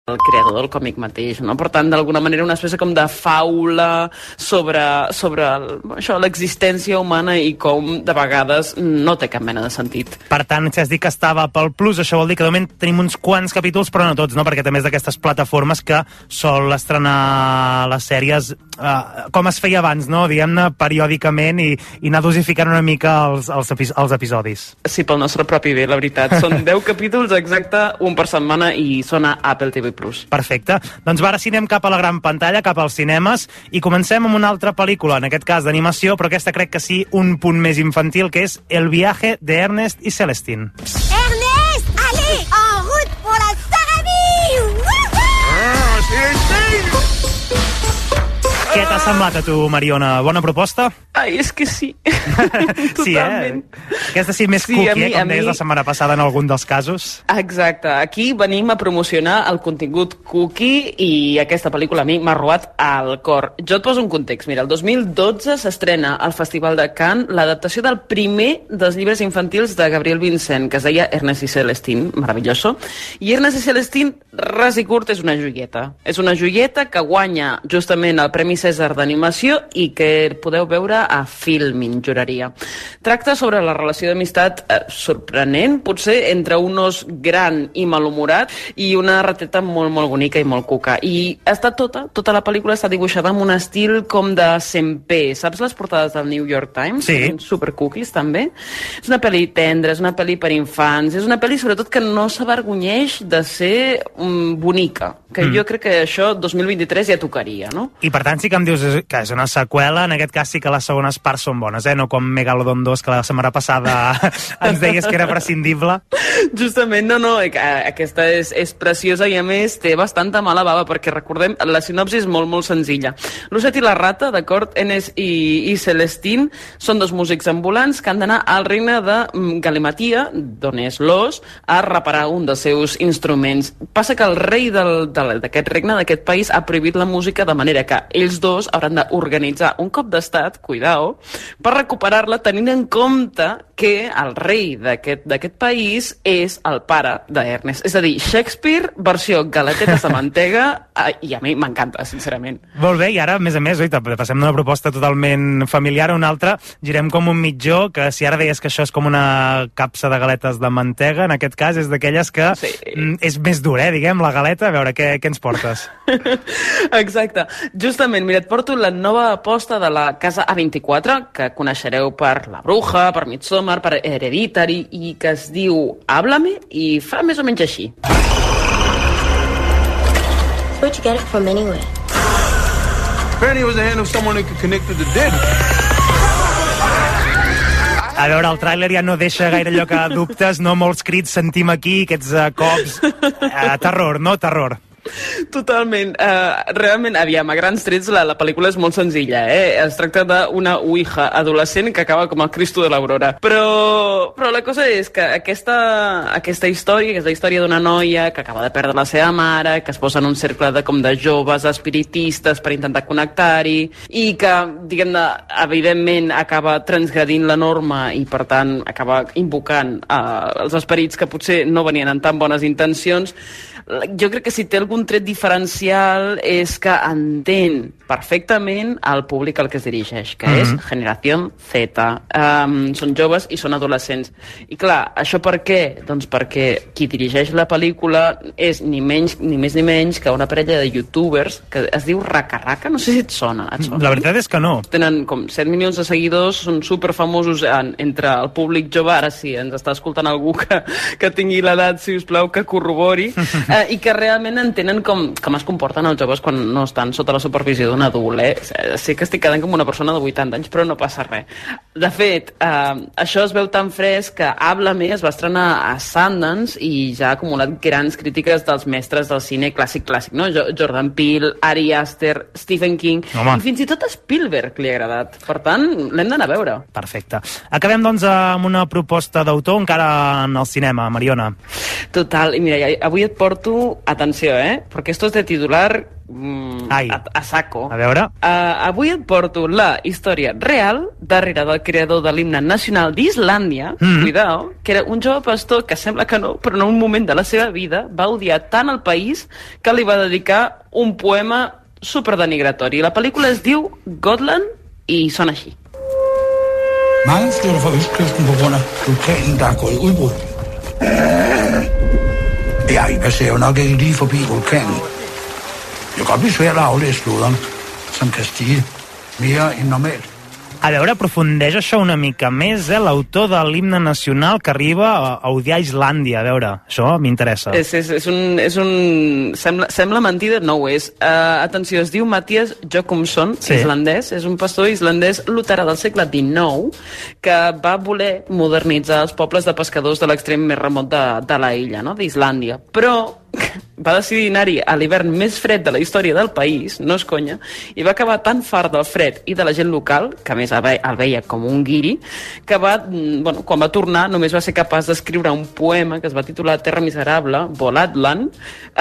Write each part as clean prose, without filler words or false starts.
el creador del còmic mateix, no? Per tant, d'alguna manera, una espècie com de faula sobre l'existència humana i com, de vegades, no té cap mena de sentit. Per tant, si has dit que estava pel Plus, això vol dir que de moment tenim uns quants capítols, però no tots, no? Perquè també és d'aquestes plataformes que sol estrenar les sèries com es feia abans, no? Diguem-ne, periòdicament i anar dosificant una mica els episodis. Sí, pel nostre propi bé, la veritat. Són 10 capítols, exacte, un per setmana, i són a Apple TV+. Perfecte. Doncs ara sí anem cap a la gran pantalla, cap als cinemes, i comencem amb una altra pel·lícula, en aquest cas d'animació, però aquesta crec que sí, un punt més infantil, que és El viaje de Ernest y Celestine. Ernest, allez, en route pour la Sarabie! Què t'ha semblat a tu, Mariona? Bona proposta? Ai, és que sí. Sí, Aquesta sí més cookie, com deies la setmana passada en algun dels casos. Exacte. Aquí venim a promocionar el contingut cookie i aquesta pel·lícula a mi m'ha robat al cor. Jo et poso un context. Mira, el 2012 s'estrena al Festival de Cannes l'adaptació del primer dels llibres infantils de Gabriel Vincent, que es deia Ernest y Celestine, meravelloso. I Ernest y Celestine, ras i curt, és una joieta. És una joieta que guanya justament el Premi Cèsar d'animació i que podeu veure a Filmin, juraria. Tracta sobre la relació d'amistat sorprenent, potser, entre un os gran i malhumorat i una rateta molt, molt bonica i molt cuca. I està tota la pel·lícula està dibuixada amb un estil com de 100p. Saps les portades del New York Times? Sí. Super cookies, també. És una pel·li tendra, és una pel·li per infants, és una pel·li, sobretot, que no s'avergonyeix de ser bonica. Que jo crec que això, 2023, ja tocaria, no? I per tant, sí que em dius que és una seqüela, en aquest cas sí que les segones parts són bones, no com Megalodon 2, que la setmana passada ens deies que era prescindible. Justament, no, aquesta és preciosa i a més té bastanta mala bava, perquè recordem, la sinopsi és molt, molt senzilla. L'osset i la rata, d'acord, Ernest i Celestine, són dos músics ambulants que han d'anar al regne de Galimatia, d'on és l'os, a reparar un dels seus instruments. Passa que el rei d'aquest regne, d'aquest país, ha prohibit la música, de manera que ells dos hauran d'organitzar un cop d'estat, cuidao, per recuperar-la, tenint en compte que el rei d'aquest país és el pare d'Ernest. És a dir, Shakespeare, versió galetetes de mantega, i a mi m'encanta, sincerament. Molt bé, i ara, a més, passem d'una proposta totalment familiar a una altra, girem com un mitjó, que si ara deies que això és com una capsa de galetes de mantega, en aquest cas és d'aquelles que és més dur, diguem, la galeta. A veure, què ens portes? Exacte. Justament, mira, et porto la nova aposta de la casa A24, que coneixereu per La Bruja, per Midsommar, per Hereditary, i que es diu Háblame, i fa més o menys així. Where'd you get it from anyway? Apparently it was the hand of someone who could connect to the dead. A veure, el tràiler ja no deixa gaire lloc a dubtes, no molts crits sentim aquí, aquests cops. Terror, no? Terror. Totalment. Realment, aviam, a grans trets la pel·lícula és molt senzilla, Es tracta d'una ouija adolescent que acaba com el Cristo de l'Aurora. Però la cosa és que aquesta història, que és la història d'una noia que acaba de perdre la seva mare, que es posa en un cercle de joves espiritistes per intentar connectar-hi, i que, diguem-ne, evidentment acaba transgredint la norma i, per tant, acaba invocant els esperits que potser no venien amb tan bones intencions. Jo crec que si té algun tret diferencial és que entén perfectament el públic al que es dirigeix, que és Generació Z. Són joves i són adolescents. I clar, això per què? Doncs perquè qui dirigeix la pel·lícula és ni més ni menys que una parella de youtubers que es diu Raka Raka, no sé si et sona. La veritat és que no. Tenen com 7 milions de seguidors, són superfamosos entre el públic jove. Ara sí, ens està escoltant algú que tingui l'edat, si us plau, que corrobori, i que realment entenen com es comporten els joves quan no estan sota la supervisió d'un adult. Sé que estic quedant com una persona de 80 anys, però no passa res. De fet, això es veu tan fresc que Háblame es va estrenar a Sundance i ja ha acumulat grans crítiques dels mestres del cine clàssic, no? Jordan Peele, Ari Aster, Stephen King, i fins i tot a Spielberg li ha agradat. Per tant, l'hem d'anar a veure. Perfecte. Acabem, doncs, amb una proposta d'autor encara en el cinema, Mariona. Total. I mira, avui et porto porto, atenció, perquè esto és de titular a saco. A veure. Avui et porto la història real darrere del creador de l'himne nacional d'Islàndia, cuidao, que era un jove pastor que sembla que no, però en un moment de la seva vida va odiar tant el país que li va dedicar un poema superdenigratori. La pel·lícula es diu Gotland i sona així. Mange flytter fra Østkysten på grund af vulkanen, der er gået i udbrud. Jeg passerer jo nok ikke lige forbi vulkanen. Det kan godt blive svært at aflæse floderne, som kan stige mere end normalt. A veure, aprofundeix això una mica més, l'autor de l'himne nacional que arriba a odiar Islàndia. A veure, això m'interessa. Sembla mentida, no ho és. Atenció, es diu Mattias Jokumsson, islandès. És un pastor islandès luterà del segle XIX que va voler modernitzar els pobles de pescadors de l'extrem més remot de la illa, no? d'Islàndia. Però va decidir anar-hi a l'hivern més fred de la història del país, no és conya, i va acabar tan fart del fred i de la gent local, que a més el veia com un guiri, que quan va tornar només va ser capaç d'escriure un poema que es va titular Terra Miserable, Volatland,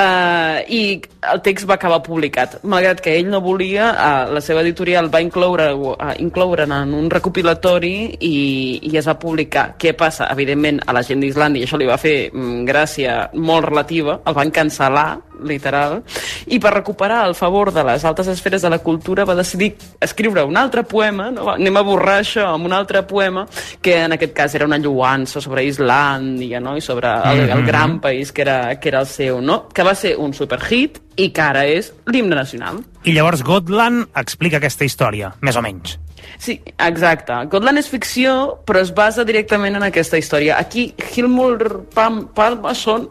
i el text va acabar publicat. Malgrat que ell no volia, la seva editorial va incloure'n en un recopilatori i es va publicar. Què passa? Evidentment, a la gent d'Islàndia això li va fer gràcia molt relativa, el van cancel·lar, literal, i per recuperar el favor de les altes esferes de la cultura va decidir escriure un altre poema, no? Anem a borrar això amb un altre poema, que en aquest cas era una lloança sobre Islàndia, no? I sobre el gran país que era el seu, no? Que va ser un superhit i que ara és l'himne nacional. I llavors Gotland explica aquesta història, més o menys. Sí, exacte. Gotland és ficció, però es basa directament en aquesta història. Aquí, Hilmur Palmason...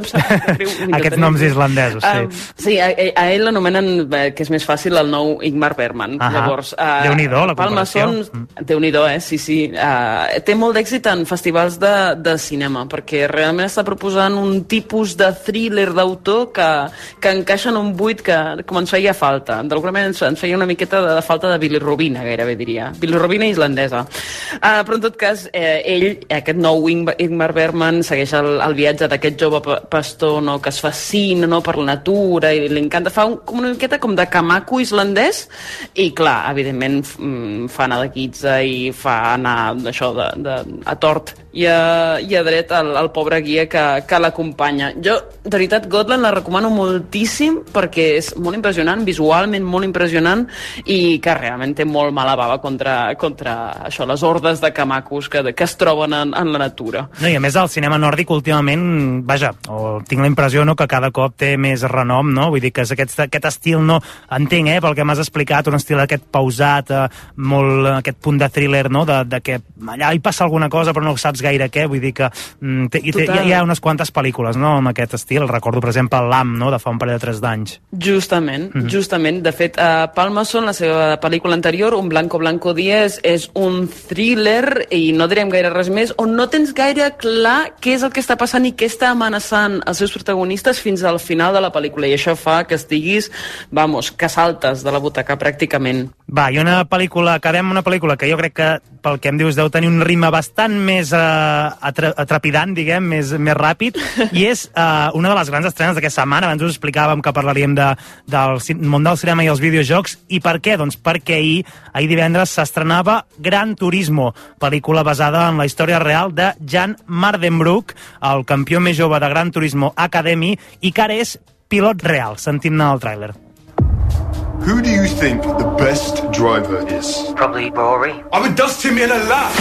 Aquests noms islandesos, sí. Sí, a ell l'anomenen, que és més fàcil, el nou Ingmar Bergman. Llavors, Déu-n'hi-do, la comparació. Déu-n'hi-do, sí. Té molt d'èxit en festivals de cinema, perquè realment està proposant un tipus de thriller d'autor que encaixa en un buit que com ens feia falta. D'alguna manera ens feia una miqueta de falta de bilirrubina, gairebé diria. Bilirrubina islandesa. Però en tot cas, ell, aquest nou Ingmar Bergman, segueix el viatge d'aquest jove pastor, no, que es fascina, no, per la natura i li encanta. Fa una miqueta com de Kamaku islandès i, clar, evidentment fa anar de guitza i fa anar això a tort i a dret al pobre guia que l'acompanya. Jo, de veritat, Gotland la recomano moltíssim perquè és molt impressionant, visualment molt impressionant i que realment té molt mala bava contra això, les hordes de Kamakus que es troben en la natura. No, i a més el cinema nòrdic últimament, vaja, tinc la impressió que cada cop té més renom, no? Vull dir que és aquest estil, no, entenc, pel que m'has explicat, un estil aquest pausat, molt aquest punt de thriller, no? De que allà hi passa alguna cosa però no saps gaire què, vull dir que hi ha unes quantes pel·lícules, no?, amb aquest estil. Recordo, per exemple, l'Am, no?, de fa un parell de 3 d'anys. Justament. De fet, Palmason, la seva pel·lícula anterior, Un Blanco Blanco Díaz, és un thriller, i no direm gaire res més, on no tens gaire clar què és el que està passant i què està amenaçant els seus protagonistes fins al final de la pel·lícula, i això fa que estiguis, que saltes de la butaca pràcticament. Va, i acabem una pel·lícula que jo crec que, pel que em dius, deu tenir un ritme bastant més atrepidant, diguem, més ràpid, i és una de les grans estrenes d'aquesta setmana. Abans us explicàvem que parlaríem del món del cinema i els videojocs, i per què? Doncs perquè ahir divendres s'estrenava Gran Turismo, pel·lícula basada en la història real de Jan Mardenbrouck, el campió més jove de Gran Turismo Academy, i que ara és pilot real. Sentim-ne el tràiler. Who do you think the best driver is? Probably Rory. I would dust him in a lap.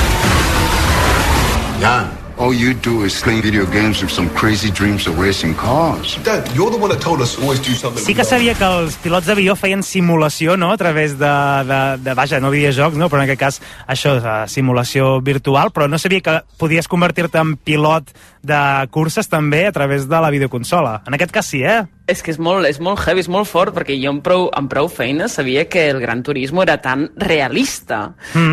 Jan, all you do is play video games with some crazy dreams of racing cars. Dad, you're the one that told us to always do something. Sí que sabia que els pilots d'avió feien simulació, no?, a través vaja, no videojocs, no?, però en aquest cas això, simulació virtual, però no sabia que podies convertir-te en pilot de curses també a través de la videoconsola. En aquest cas sí, És que és molt heavy, és molt fort, perquè jo amb prou feina sabia que el Gran Turismo era tan realista.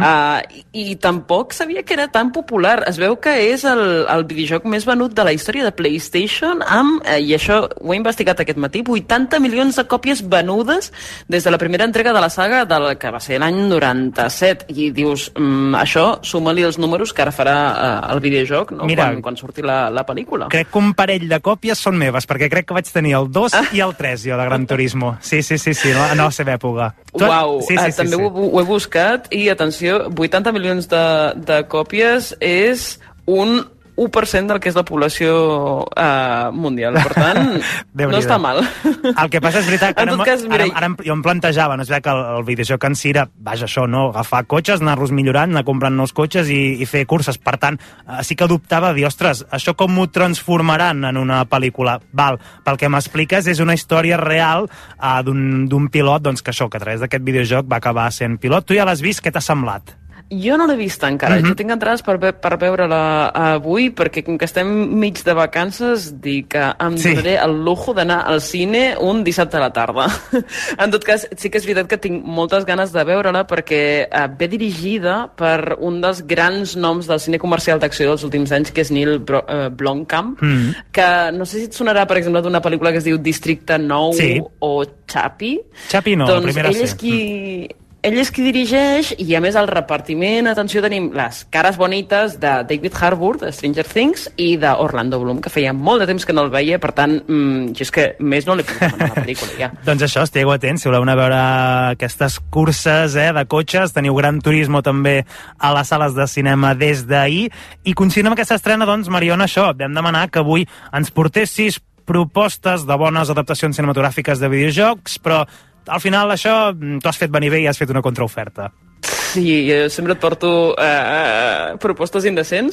I tampoc sabia que era tan popular. Es veu que és el videojoc més venut de la història de PlayStation amb, i això ho he investigat aquest matí, 80 milions de còpies venudes des de la primera entrega de la saga, que va ser l'any 97. I dius, això, suma-li els números que ara farà el videojoc, no? Mira, quan surti la pel·lícula. Crec que un parell de còpies són meves, perquè crec que vaig tenir el 2 i el 3, jo, de Gran Turismo. Sí, no, no sé època. Uau, també ho he buscat i, atenció, 80 milions de còpies és un 1% del que és la població mundial. Per tant, no està mal. El que passa és veritat que ara jo em plantejava, no és veritat que el videojoc en si era, vaja, això, no? Agafar cotxes, anar-los millorant, anar comprant nous cotxes i fer curses. Per tant, sí que dubtava dir, ostres, això com ho transformaran en una pel·lícula? Val, pel que m'expliques és una història real d'un pilot, doncs que això, que a través d'aquest videojoc va acabar sent pilot. Tu ja l'has vist, què t'ha semblat? Jo no l'he vist encara. Jo tinc entrades per veure-la avui, perquè com que estem mig de vacances, dic que em donaré el lujo d'anar al cine un dissabte a la tarda. En tot cas, sí que és veritat que tinc moltes ganes de veure-la, perquè ve dirigida per un dels grans noms del cine comercial d'acció dels últims anys, que és Neil Blomkamp, que no sé si et sonarà, per exemple, d'una pel·lícula que es diu Districte 9 o Chappie. Chappie no, doncs la primera ell és qui dirigeix, i a més el repartiment, atenció, tenim les cares bonites de David Harbour, de Stranger Things, i d'Orlando Bloom, que feia molt de temps que no el veia, per tant, jo és que més no l'he pogut demanar a la pel·lícula, ja. Doncs això, estigueu atents, si voleu anar a veure aquestes curses de cotxes, teniu Gran Turismo també a les sales de cinema des d'ahir, i coincidint amb aquesta estrena, doncs, Mariona, això, vam demanar que avui ens portessis propostes de bones adaptacions cinematogràfiques de videojocs, però al final això t'ho has fet venir bé i has fet una contraoferta. Sí, sempre et porto propostes indecents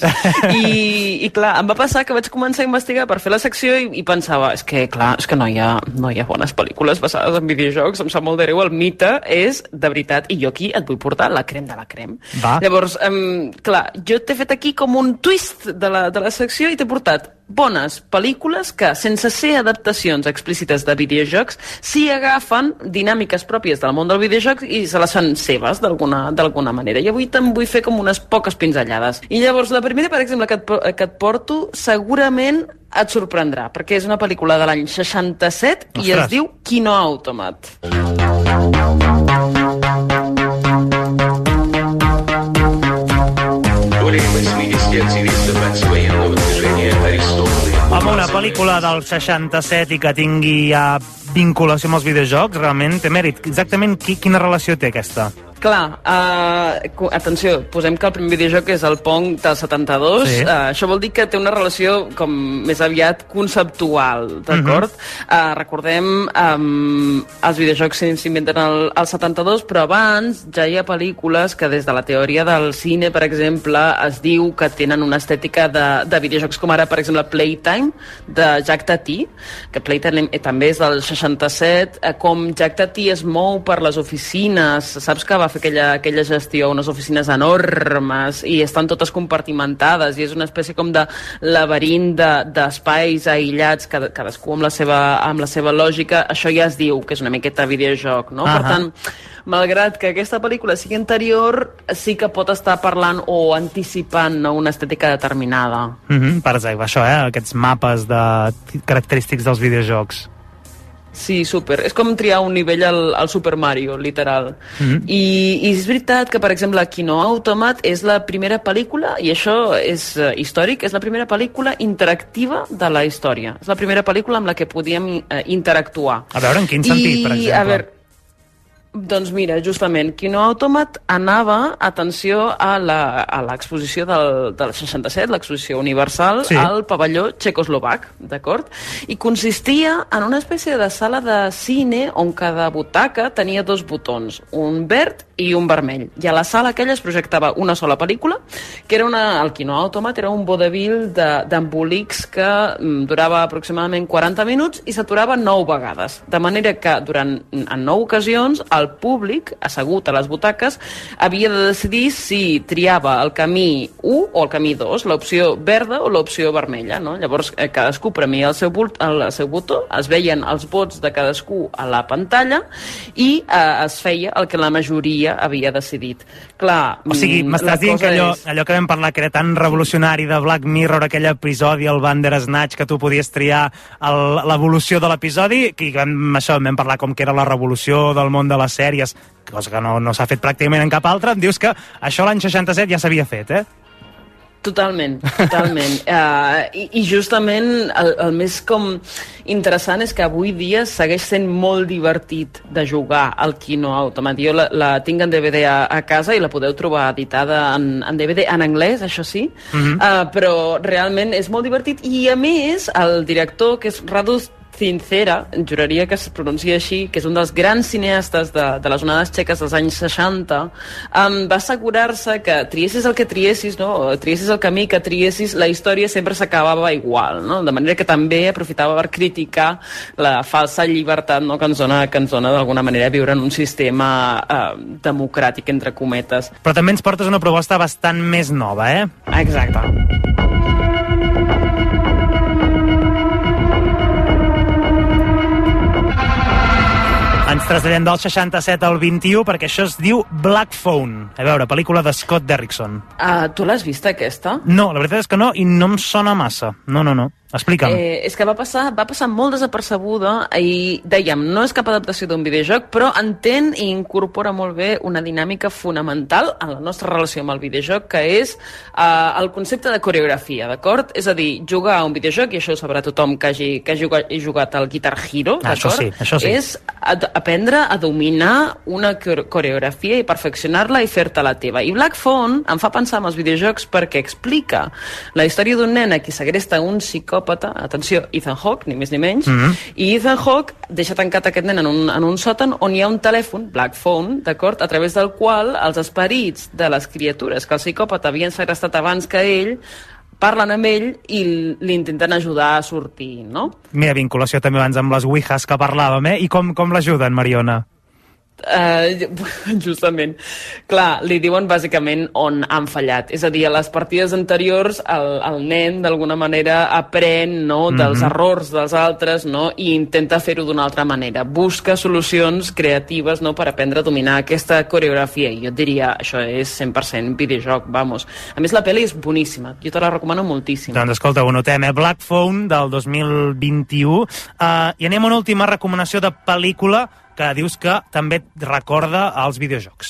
i clar, em va passar que vaig començar a investigar per fer la secció i pensava, és que no hi ha bones pel·lícules basades en videojocs, em sap molt de greu, el mite és de veritat, i jo aquí et vull portar la crem de la crem. Llavors, clar, jo t'he fet aquí com un twist de la secció i t'he portat bones pel·lícules que, sense ser adaptacions explícites de videojocs, sí agafen dinàmiques pròpies del món del videojoc i se les fan seves d'alguna manera. I avui te'n vull fer com unes poques pinzellades. I llavors, la primera, per exemple, que et porto, segurament et sorprendrà, perquè és una pel·lícula de l'any 67 i es diu Kino Automat. Home, una pel·lícula del 67 i que tingui vinculació amb els videojocs, realment té mèrit. Exactament quina relació té aquesta? Clar, atenció, posem que el primer videojoc és el Pong del 72, això vol dir que té una relació com més aviat conceptual, d'acord? Recordem, els videojocs s'inventen al 72, però abans ja hi ha pel·lícules que des de la teoria del cine, per exemple, es diu que tenen una estètica de videojocs, com ara, per exemple, Playtime, de Jack Tati, que Playtime també és del 67, com Jack Tati es mou per les oficines, saps que va fer aquella gestió, unes oficines enormes i estan totes compartimentades i és una espècie com de laberint d'espais aïllats, cadascú amb la seva lògica. Això ja es diu que és una miqueta videojoc, no? Per tant, malgrat que aquesta pel·lícula sigui anterior, sí que pot estar parlant o anticipant una estètica determinada. Per exemple, això, aquests mapes característics dels videojocs. Sí, super. És com triar un nivell al Super Mario, literal. I és veritat que, per exemple, Kino Automat és la primera pel·lícula, i això és històric, és la primera pel·lícula interactiva de la història. És la primera pel·lícula amb la que podíem interactuar. A veure, en quin sentit, per exemple? Doncs mira, justament, Kino Automat anava, atenció, a l'exposició del 67, l'exposició universal, al pavelló txecoslovac, d'acord? I consistia en una espècie de sala de cine on cada butaca tenia dos botons, un verd i un vermell. I a la sala aquella es projectava una sola pel·lícula, que era el Kino Automat era un vodevil d'embolics que durava aproximadament 40 minuts i s'aturava 9 vegades. De manera que, en 9 ocasions, el públic, assegut a les butaques, havia de decidir si triava el camí 1 o el camí 2, l'opció verda o l'opció vermella, no? Llavors, cadascú premia el seu botó, es veien els vots de cadascú a la pantalla i es feia el que la majoria havia decidit. Clar, o sigui, m'estàs dient que allò que vam parlar que era tan revolucionari de Black Mirror, aquell episodi, el Bandersnatch, que tu podies triar l'evolució de l'episodi, que vam parlar com que era la revolució del món de les sèries, cosa que no s'ha fet pràcticament en cap altre, em dius que això l'any 67 ja s'havia fet, eh? Totalment. I justament el més com interessant és que avui dia segueix sent molt divertit de jugar al Kino Automat. Jo la tinc en DVD a casa i la podeu trobar editada en DVD en anglès, això sí, però realment és molt divertit i a més el director, que és Radu Zincera, juraria que es pronuncia així, que és un dels grans cineastes de les onades txeques dels anys 60, va assegurar-se que triessis el que triessis, no? Triessis el camí que triessis, la història sempre s'acabava igual, no? De manera que també aprofitava per criticar la falsa llibertat, no? que ens dona d'alguna manera viure en un sistema democràtic, entre cometes. Però també ens portes una proposta bastant més nova, eh? Exacte. Ens traslladem del 67 al 21 perquè això es diu Black Phone. A veure, pel·lícula de Scott Derrickson. Tu l'has vista, aquesta? No, la veritat és que no, i no em sona massa. No. Explica'm. És que va passar molt desapercebuda i, dèiem, no és cap adaptació d'un videojoc, però entén i incorpora molt bé una dinàmica fonamental en la nostra relació amb el videojoc, que és el concepte de coreografia, d'acord? És a dir, jugar a un videojoc, i això ho sabrà tothom que hagi jugat al Guitar Hero, d'acord? Això sí. És aprendre a dominar una coreografia i perfeccionar-la i fer-te la teva. I Black Phone em fa pensar en els videojocs perquè explica la història d'un nen a qui segresta un psicòpata, atenció, Ethan Hawke, ni més ni menys, i Ethan Hawke deixa tancat aquest nen en un sòtan on hi ha un telèfon, Black Phone, d'acord, a través del qual els esperits de les criatures que el psicòpata havien segrestat abans que ell parlen amb ell i l'intenten ajudar a sortir, no? Mira, vinculació també abans amb les Ouijas que parlàvem, I com l'ajuden, Mariona? Justament. Clar, li diuen bàsicament on han fallat. És a dir, a les partides anteriors el nen d'alguna manera aprèn, no, dels errors dels altres, no, i intenta fer-ho d'una altra manera. Busca solucions creatives, no, per aprendre a dominar aquesta coreografia. I jo et diria, això és 100% videojoc, vamos. A més, la pel·li és boníssima. Jo te la recomano moltíssim. Doncs escolta, ho notem, Black Phone del 2021. I anem a una última recomanació de pel·lícula que dius que també et recorda als videojocs.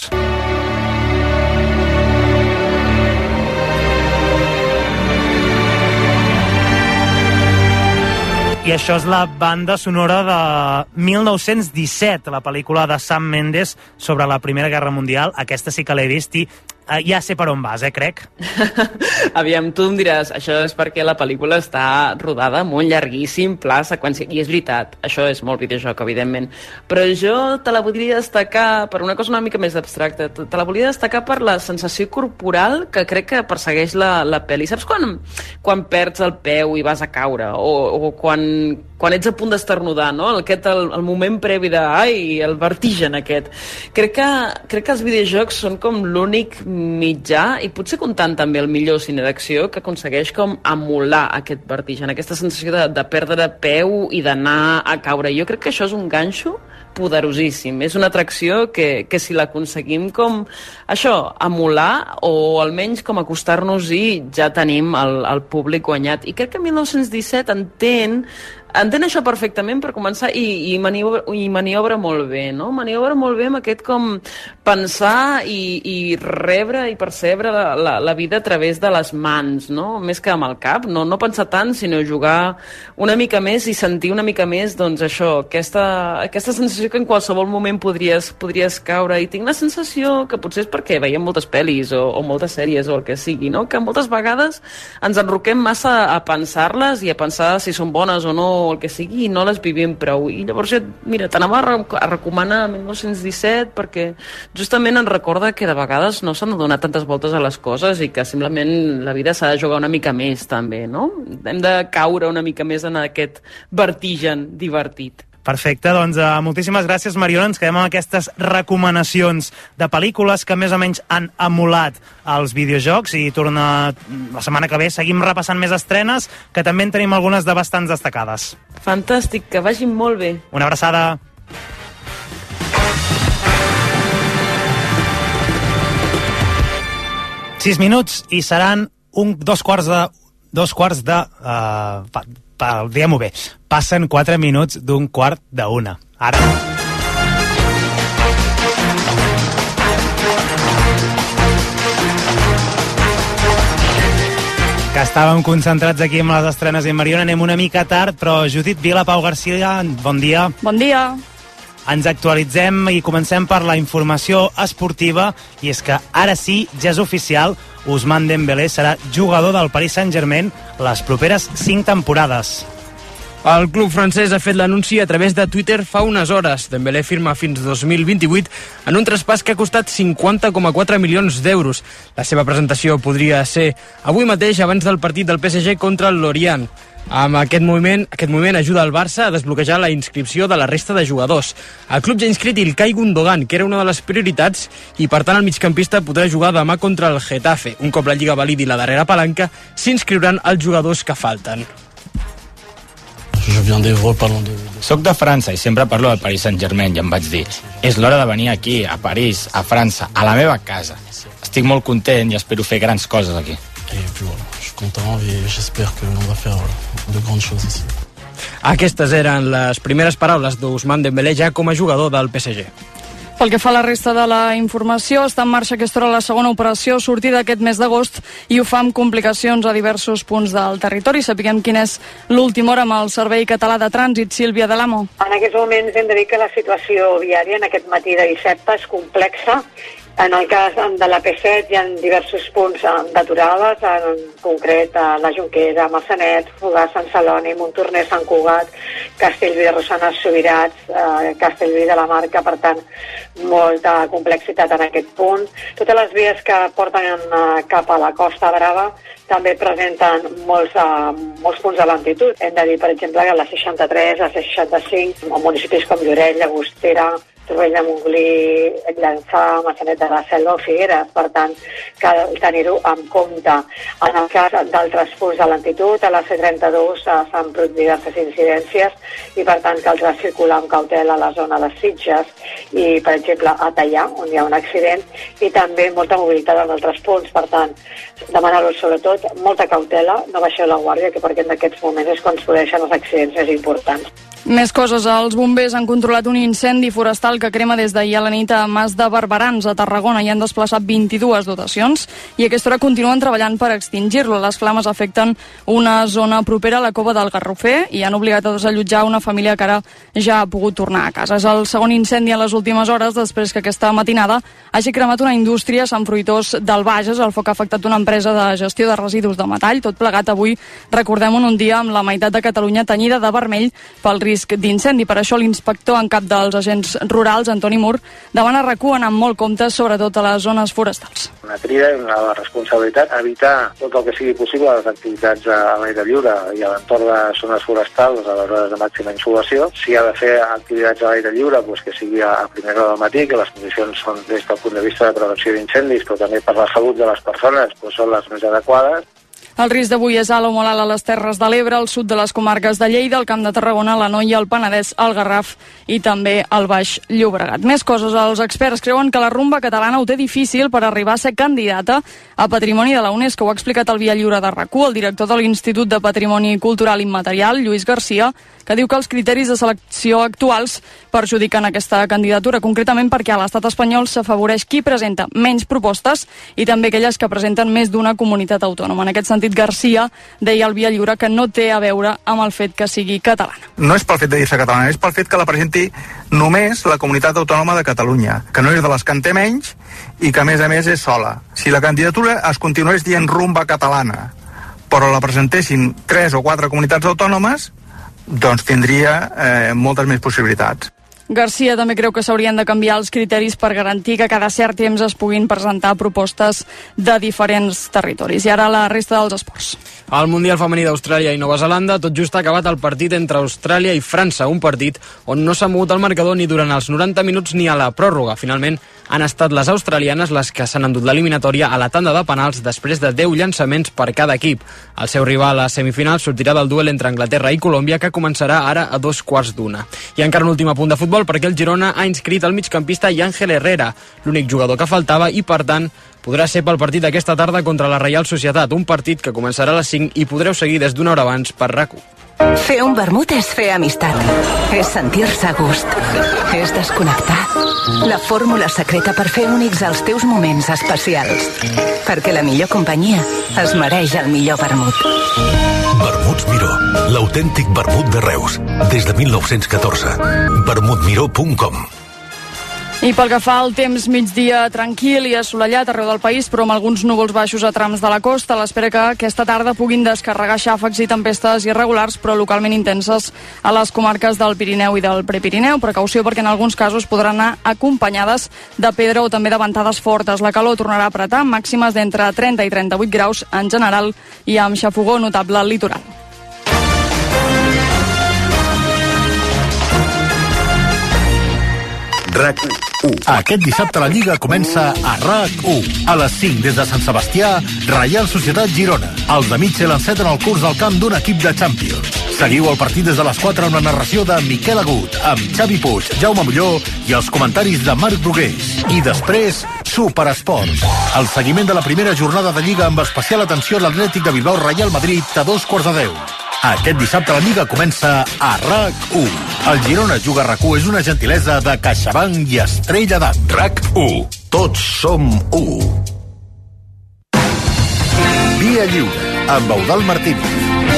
I això és la banda sonora de 1917, la pel·lícula de Sam Mendes sobre la Primera Guerra Mundial. Aquesta sí que l'he vist i ja sé per on vas, crec. Aviam, tu em diràs, això és perquè la pel·lícula està rodada amb un llarguíssim pla seqüència, i és veritat, això és molt videojoc, evidentment, però jo te la voldria destacar per una cosa una mica més abstracta, te la volia destacar per la sensació corporal que crec que persegueix la pel·li. Saps quan perds el peu i vas a caure, o quan ets a punt d'esternudar, no? El moment previ el vertigen aquest. Crec que els videojocs són com l'únic mitjà, i potser comptant també el millor cine d'acció, que aconsegueix com emular aquest vertigen, aquesta sensació de perdre peu i d'anar a caure. Jo crec que això és un ganxo poderosíssim. És una atracció que si l'aconseguim com això, emular o almenys com acostar-nos-hi, ja tenim el públic guanyat. I crec que 1917 entén això perfectament per començar i maniobra molt bé, no? Maniobra molt bé amb aquest com pensar i rebre i percebre la vida a través de les mans, no? Més que amb el cap, no pensar tant, sinó jugar una mica més i sentir una mica més, doncs això, aquesta sensació que en qualsevol moment podries caure, i tinc la sensació que potser és perquè veiem moltes pel·lis o moltes sèries o el que sigui, no? Que moltes vegades ens enroquem massa a pensar-les i a pensar si són bones o no, o el que sigui, i no les vivim prou. I llavors mira, t'anava a recomanar 1917 perquè justament ens recorda que de vegades no s'han de donar tantes voltes a les coses i que simplement la vida s'ha de jugar una mica més també, no? Hem de caure una mica més en aquest vertigen divertit. Perfecte, doncs moltíssimes gràcies, Mariona. Ens quedem amb aquestes recomanacions de pel·lícules que més o menys han emulat els videojocs i torna la setmana que ve. Seguim repassant més estrenes, que també en tenim algunes de bastants destacades. Fantàstic, que vagin molt bé. Una abraçada. Sis minuts i seran dos quarts de... diguem-ho bé, passen 4 minuts d'un quart d'una. Ara. Que estàvem concentrats aquí amb les estrenes i Mariona, anem una mica tard, però Judit Vila, Pau Garcia, bon dia. Bon dia. Ens actualitzem i comencem per la informació esportiva, i és que ara sí, ja és oficial, Ousmane Dembélé serà jugador del Paris Saint-Germain les properes 5 temporades. El club francès ha fet l'anunci a través de Twitter fa unes hores. Dembélé firma fins 2028 en un traspàs que ha costat 50,4 milions d'euros. La seva presentació podria ser avui mateix abans del partit del PSG contra el Lorient. Amb aquest moviment ajuda el Barça a desbloquejar la inscripció de la resta de jugadors. El club ja ha inscrit Ilkay Gundogan, que era una de les prioritats, i per tant el migcampista podrà jugar demà contra el Getafe. Un cop la Lliga validi la darrera palanca, s'inscriuran els jugadors que falten. Soc de França i sempre parlo del Paris Saint-Germain i em vaig dir, és l'hora de venir aquí, a París, a França, a la meva casa. Estic molt content i espero fer grans coses aquí. Aquestes eren les primeres paraules d'Ousmane Dembélé ja com a jugador del PSG. Pel que fa a la resta de la informació, està en marxa aquesta hora la segona operació sortida aquest mes d'agost i ho fa amb complicacions a diversos punts del territori. Sapiguem quina és l'última hora amb el Servei Català de Trànsit. Sílvia Delamo. En aquests moments hem de dir que la situació viària en aquest matí de dissabte és complexa. En el cas de la P7 hi ha diversos punts d'aturades, en concret a la Jonquera, Massanet, Fogars, Sant Celoni, Montornès, Sant Cugat, Castellví de Rosanes, Subirats, Castellví de la Marca, per tant, molta complexitat en aquest punt. Totes les vies que porten cap a la Costa Brava també presenten molts punts de lentitud. Hem de dir, per exemple, que la 63, la 65, en municipis com Lloret, Llagostera, Torrell de Montgrí, Llançà, Massanet de la Selva o Figueres. Per tant, cal tenir-ho en compte. En el cas d'altres punts de lentitud, a la C32 s'han produït diverses incidències i, per tant, caldrà circular amb cautela a la zona de Sitges i, per exemple, a Teià, on hi ha un accident, i també molta mobilitat en altres punts. Per tant, demanar-vos sobretot molta cautela, no baixeu la guàrdia, que perquè en aquests moments és quan es produeixen els accidents més importants. Més coses. Els bombers han controlat un incendi forestal que crema des d'ahir a la nit a Mas de Barberans, a Tarragona, i han desplaçat 22 dotacions i a aquesta hora continuen treballant per extingir-lo. Les flames afecten una zona propera a la Cova del Garrofer i han obligat a desallotjar una família que ara ja ha pogut tornar a casa. És el segon incendi en les últimes hores després que aquesta matinada hagi cremat una indústria a Sant Fruitós del Bages. El foc ha afectat una empresa de gestió de residus de metall. Tot plegat avui, recordem, un dia amb la meitat de Catalunya tenyida de vermell pel risc d'incendi. Per això l'inspector en cap dels agents rurals, Antoni Mur, demana RAC1 anar amb molt compte, sobretot a les zones forestals. Una crida i una responsabilitat, evitar tot el que sigui possible les activitats a l'aire lliure i a l'entorn de zones forestals a les hores de màxima insolació. Si ha de fer activitats a l'aire lliure, doncs que sigui a primera hora del matí, que les condicions són des del punt de vista de prevenció d'incendis, però també per la salut de les persones, doncs són les més adequades. El risc d'avui és alt o molt alt a les Terres de l'Ebre, al sud de les comarques de Lleida, el Camp de Tarragona, l'Anoia, el Penedès, el Garraf i també el Baix Llobregat. Més coses. Els experts creuen que la rumba catalana ho té difícil per arribar a ser candidata a Patrimoni de la UNESCO. Ho ha explicat el Via Lliure de RAC1, el director de l'Institut de Patrimoni Cultural Immaterial, Lluís Garcia, que diu que els criteris de selecció actuals perjudiquen aquesta candidatura, concretament perquè a l'estat espanyol s'afavoreix qui presenta menys propostes i també aquelles que presenten més d'una comunitat autònoma. En aquest sentit, Garcia deia al Via Lliure que no té a veure amb el fet que sigui catalana. No és pel fet de dir-se catalana, és pel fet que la presenti només la comunitat autònoma de Catalunya, que no és de les que en té menys i que a més és sola. Si la candidatura es continués dient rumba catalana, però la presentessin 3 o 4 comunitats autònomes, doncs tindria moltes més possibilitats. Garcia també creu que s'haurien de canviar els criteris per garantir que cada cert temps es puguin presentar propostes de diferents territoris. I ara la resta dels esports. Al Mundial Femení d'Austràlia i Nova Zelanda tot just ha acabat el partit entre Austràlia i França, un partit on no s'ha mogut el marcador ni durant els 90 minuts ni a la pròrroga. Finalment han estat les australianes les que s'han endut l'eliminatòria a la tanda de penals després de 10 llançaments per cada equip. El seu rival a semifinals sortirà del duel entre Anglaterra i Colòmbia, que començarà ara a 2:15. I encara un últim apunt de futbol, perquè el Girona ha inscrit el migcampista Ángel Herrera, l'únic jugador que faltava, i per tant podrà ser pel partit d'aquesta tarda contra la Reial Societat, un partit que començarà a les 5 i podreu seguir des d'una hora abans per RAC1. Fer un vermut és fer amistat. És sentir-se a gust. És desconnectar. La fórmula secreta per fer únics els teus moments especials. Perquè la millor companyia es mereix el millor vermut. Vermuts Miró, l'autèntic vermut de Reus. Des de 1914. vermutmiró.com. I pel que fa al temps, migdia tranquil i assolellat arreu del país, però amb alguns núvols baixos a trams de la costa, a l'espera que aquesta tarda puguin descarregar xàfecs i tempestes irregulars, però localment intenses a les comarques del Pirineu i del Prepirineu. Precaució perquè en alguns casos podran anar acompanyades de pedra o també de ventades fortes. La calor tornarà a apretar, màximes d'entre 30 i 38 graus en general i amb xafogó notable al litoral. RAC1. Aquest dissabte la Lliga comença a RAC1. A les 5 des de Sant Sebastià, Reial Societat Girona. Els de Mitchell enceten el curs al camp d'un equip de Champions. Seguiu el partit des de les 4 amb la narració de Miquel Agut, amb Xavi Puig, Jaume Molló i els comentaris de Marc Brugués. I després, Superesports. El seguiment de la primera jornada de Lliga amb especial atenció a l'Atlètic de Bilbao Real Madrid a 2:15. Aquest dissabte la Lliga comença a RAC1. El Girona Juga RAC1 és una gentilesa de CaixaBank i Estrella d'Am. RAC1. Tots som u. Via Lliure, amb Eudald Martínez.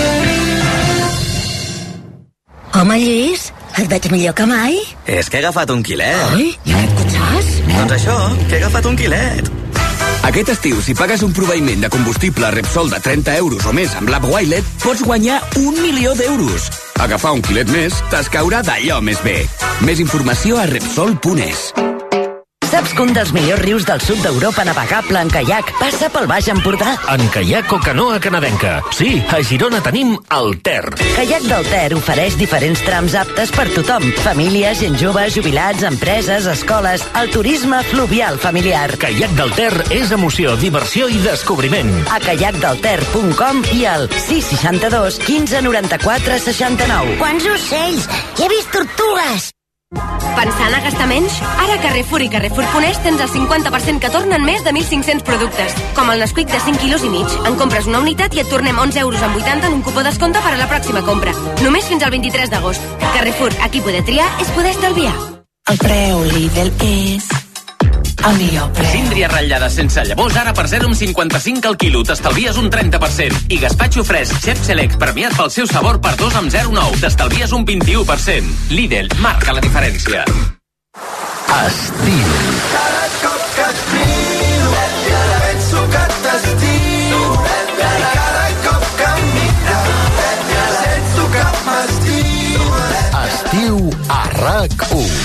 Home, Lluís, et veig millor que mai. És que he agafat un quilet. Oi? I ara et cotxes? Doncs això, que he agafat un quilet. Aquest estiu, si pagues un proveïment de combustible Repsol de 30 euros o més amb l'app Wilet, pots guanyar 1 milió d'euros. Agafar un quilet més t'escaurà d'allò més bé. Més informació a Repsol.es. Saps que un dels millors rius del sud d'Europa navegable en caiac passa pel Baix Empordà? En caiac o canoa canadenca. Sí, a Girona tenim el Ter. Caiac del Ter ofereix diferents trams aptes per tothom. Famílies, gent jove, jubilats, empreses, escoles, el turisme fluvial familiar. Caiac del Ter és emoció, diversió i descobriment. A caiacdelter.com i al 662 15 94 69. Quants ocells! He vist tortugues! Pensant a gastar menys? Ara a Carrefour i Carrefour.es tens el 50% que tornen més de 1.500 productes. Com el Nesquik de 5,5 quilos. En compres una unitat i et tornem 11,80 euros en un cupó descompte per a la pròxima compra. Només fins al 23 d'agost. Carrefour, aquí poder triar és poder estalviar. El preu Lidl és... el millor preu. Síndria ratllada sense llavors, ara per 0,55 al quilo. T'estalvies un 30%. I gazpacho fresc Chef Select, premiat pel seu sabor per 2 amb 0,9. T'estalvies un 21%. Lidl, marca la diferència. Estil. Cada cop que et miro, ja penso que t'estimo. I cada cop que em mires, ja sento que m'estimo. Estiu a RAC1.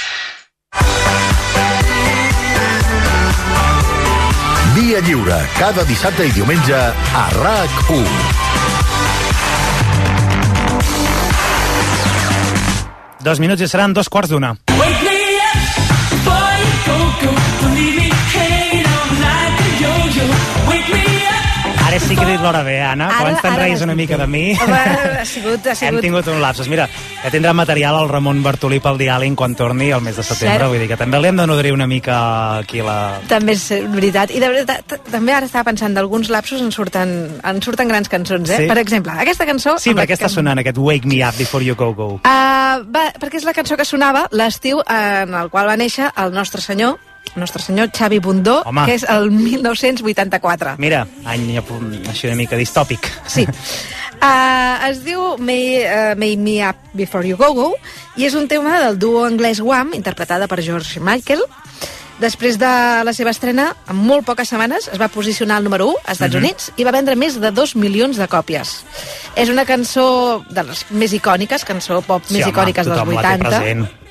Via Lliure, cada dissabte i diumenge a RAC1. Dos minuts i seran 2:15. Ara sí que he dit l'hora bé, Anna. Abans te'n reis una mica de mi. Ha sigut... Hem tingut un lapsus. Mira, ja tindrà material el Ramon Bartolí pel diàleg quan torni el mes de setembre. Vull dir que també li hem de nodrir una mica aquí la... També és veritat. I de veritat, també ara estava pensant d'alguns lapsus en surten grans cançons, eh? Sí. Per exemple, aquesta cançó... Sí, perquè està sonant aquest Wake Me Up Before You Go Go. Perquè és la cançó que sonava l'estiu en el qual va néixer el nostre senyor Xavi Bundó, home, que és el 1984. Mira, any així una mica distòpic. Sí. Es diu Make Me Up Before You Go Go i és un tema del duo anglès Wham, interpretada per George Michael. Després de la seva estrena, en molt poques setmanes, es va posicionar al número 1 als Estats Units i va vendre més de 2 milions de còpies. És una cançó de les més icòniques, cançó pop més icòniques dels 80.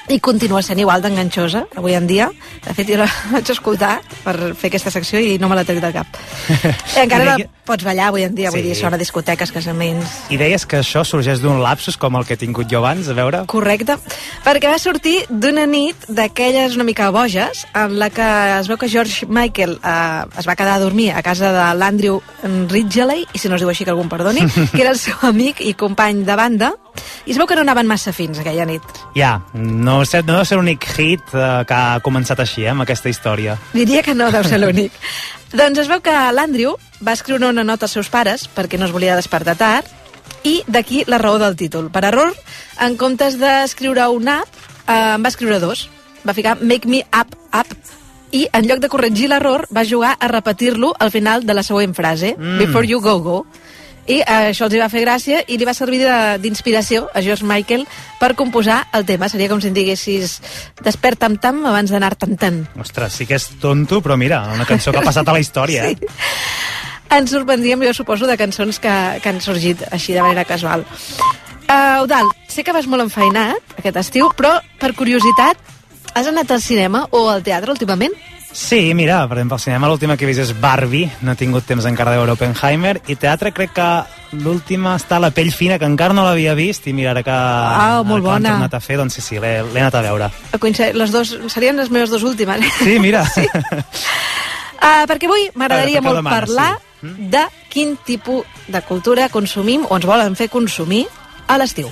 i continua sent igual d'enganxosa avui en dia. De fet, jo la vaig escoltar per fer aquesta secció i no me la trec del cap. Encara la pots ballar avui en dia, vull dir, sona discoteques, casaments... I deies que això sorgeix d'un lapsus com el que he tingut jo abans, a veure? Correcte, perquè va sortir d'una nit d'aquelles una mica boges en la que es veu que George Michael es va quedar a dormir a casa de l'Andrew Ridgeley, i si no es diu així que algú em perdoni, que era el seu amic i company de banda, i es veu que no anaven massa fins aquella nit. Ja, no deu ser l'únic hit que ha començat així, amb aquesta història. Diria que no deu ser l'únic. Doncs es veu que l'Andrew va escriure una nota als seus pares perquè no es volia despertar tard, i d'aquí la raó del títol. Per error, en comptes d'escriure un up, en va escriure dos. Va ficar Make Me Up, Up, i en lloc de corregir l'error va jugar a repetir-lo al final de la següent frase, Before You Go Go. I això els hi va fer gràcia i li va servir d'inspiració a George Michael per composar el tema. Seria com si en diguessis Desperta tam-tam abans d'anar tan-tan. Ostres, sí que és tonto, però mira, una cançó que ha passat a la història. Sí. Ens sorprendríem, jo suposo, de cançons que han sorgit així de manera casual. Eudald, sé que vas molt enfeinat aquest estiu, però per curiositat, has anat al cinema o al teatre últimament? Sí, mira, per exemple, al cinema l'última que he vist és Barbie, no he tingut temps encara de veure Oppenheimer, i teatre crec que l'última està La pell fina, que encara no l'havia vist, i mira, ara que molt bona. l'han tornat a fer, doncs sí, l'he anat a veure. Les dos serien les meves dues últimes. Sí, mira. Sí. Perquè avui m'agradaria molt parlar de quin tipus de cultura consumim o ens volen fer consumir a l'estiu.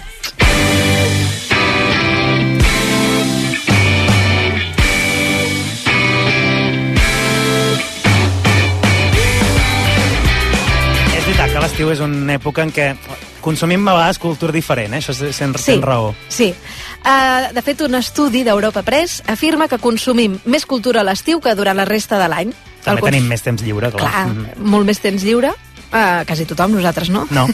Que l'estiu és una època en què consumim a vegades cultura diferent, això sent raó. Sí. De fet, un estudi d'Europa Press afirma que consumim més cultura a l'estiu que durant la resta de l'any. També tenim més temps lliure, clar. Clar, molt més temps lliure. Quasi tothom, nosaltres no. No.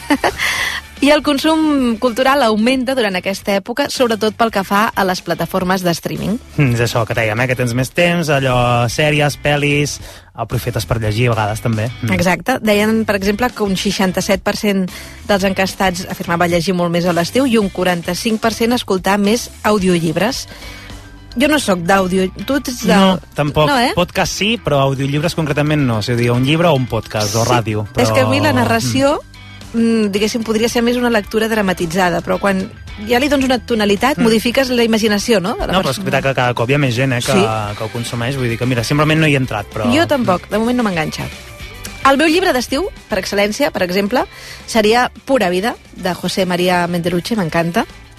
I el consum cultural augmenta durant aquesta època, sobretot pel que fa a les plataformes de streaming. És això que dèiem, que tens més temps, allò, sèries, pel·lis, aprofites per llegir a vegades també. Exacte. Deien, per exemple, que un 67% dels encastats afirmava llegir molt més a l'estiu i un 45% escoltar més audiollibres. Jo no sóc d'àudio. Tu ets de... No, tampoc. No, podcast sí, però audiollibres concretament no. O sigui, un llibre o un podcast o ràdio. Però... És que a mi la narració... diguéssim, podria ser més una lectura dramatitzada, però quan ja li dones una tonalitat, modifiques la imaginació, no? No, però és veritat que cada cop hi ha més gent que ho consumeix, vull dir que, mira, simplement no hi he entrat, però... Jo tampoc, de moment no m'enganxa. El meu llibre d'estiu, per excel·lència, per exemple, seria Pura vida, de José María Menderuche, m'encanta.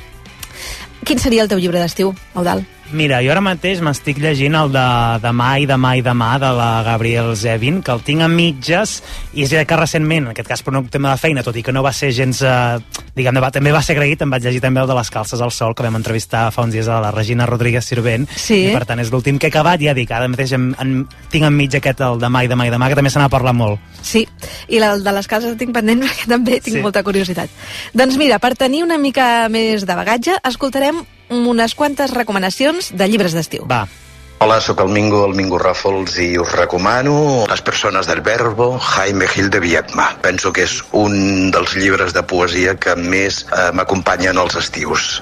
Quin seria el teu llibre d'estiu, Eudald? Mira, jo ara mateix m'estic llegint el de Demà i demà i demà de la Gabrielle Zevin, que el tinc a mitges, i és que recentment, en aquest cas per un tema de feina, tot i que no va ser gens, diguem, també va ser agraït, em vaig llegir també el de Les calces al sol, que vam entrevistar fa uns dies a la Regina Rodríguez Sirvent, i per tant és l'últim que he acabat, ja dic, ara mateix tinc en mig aquest, el Demà i demà i demà, que també se n'ha parlat molt. Sí, i el de Les calces el tinc pendent perquè també tinc molta curiositat. Doncs mira, per tenir una mica més de bagatge, escoltarem unes quantes recomanacions de llibres d'estiu. Va. Hola, sóc el Mingo Ràfols, i us recomano Les persones del verbo, Jaime Gil de Viedma. Penso que és un dels llibres de poesia que més m'acompanyen als estius.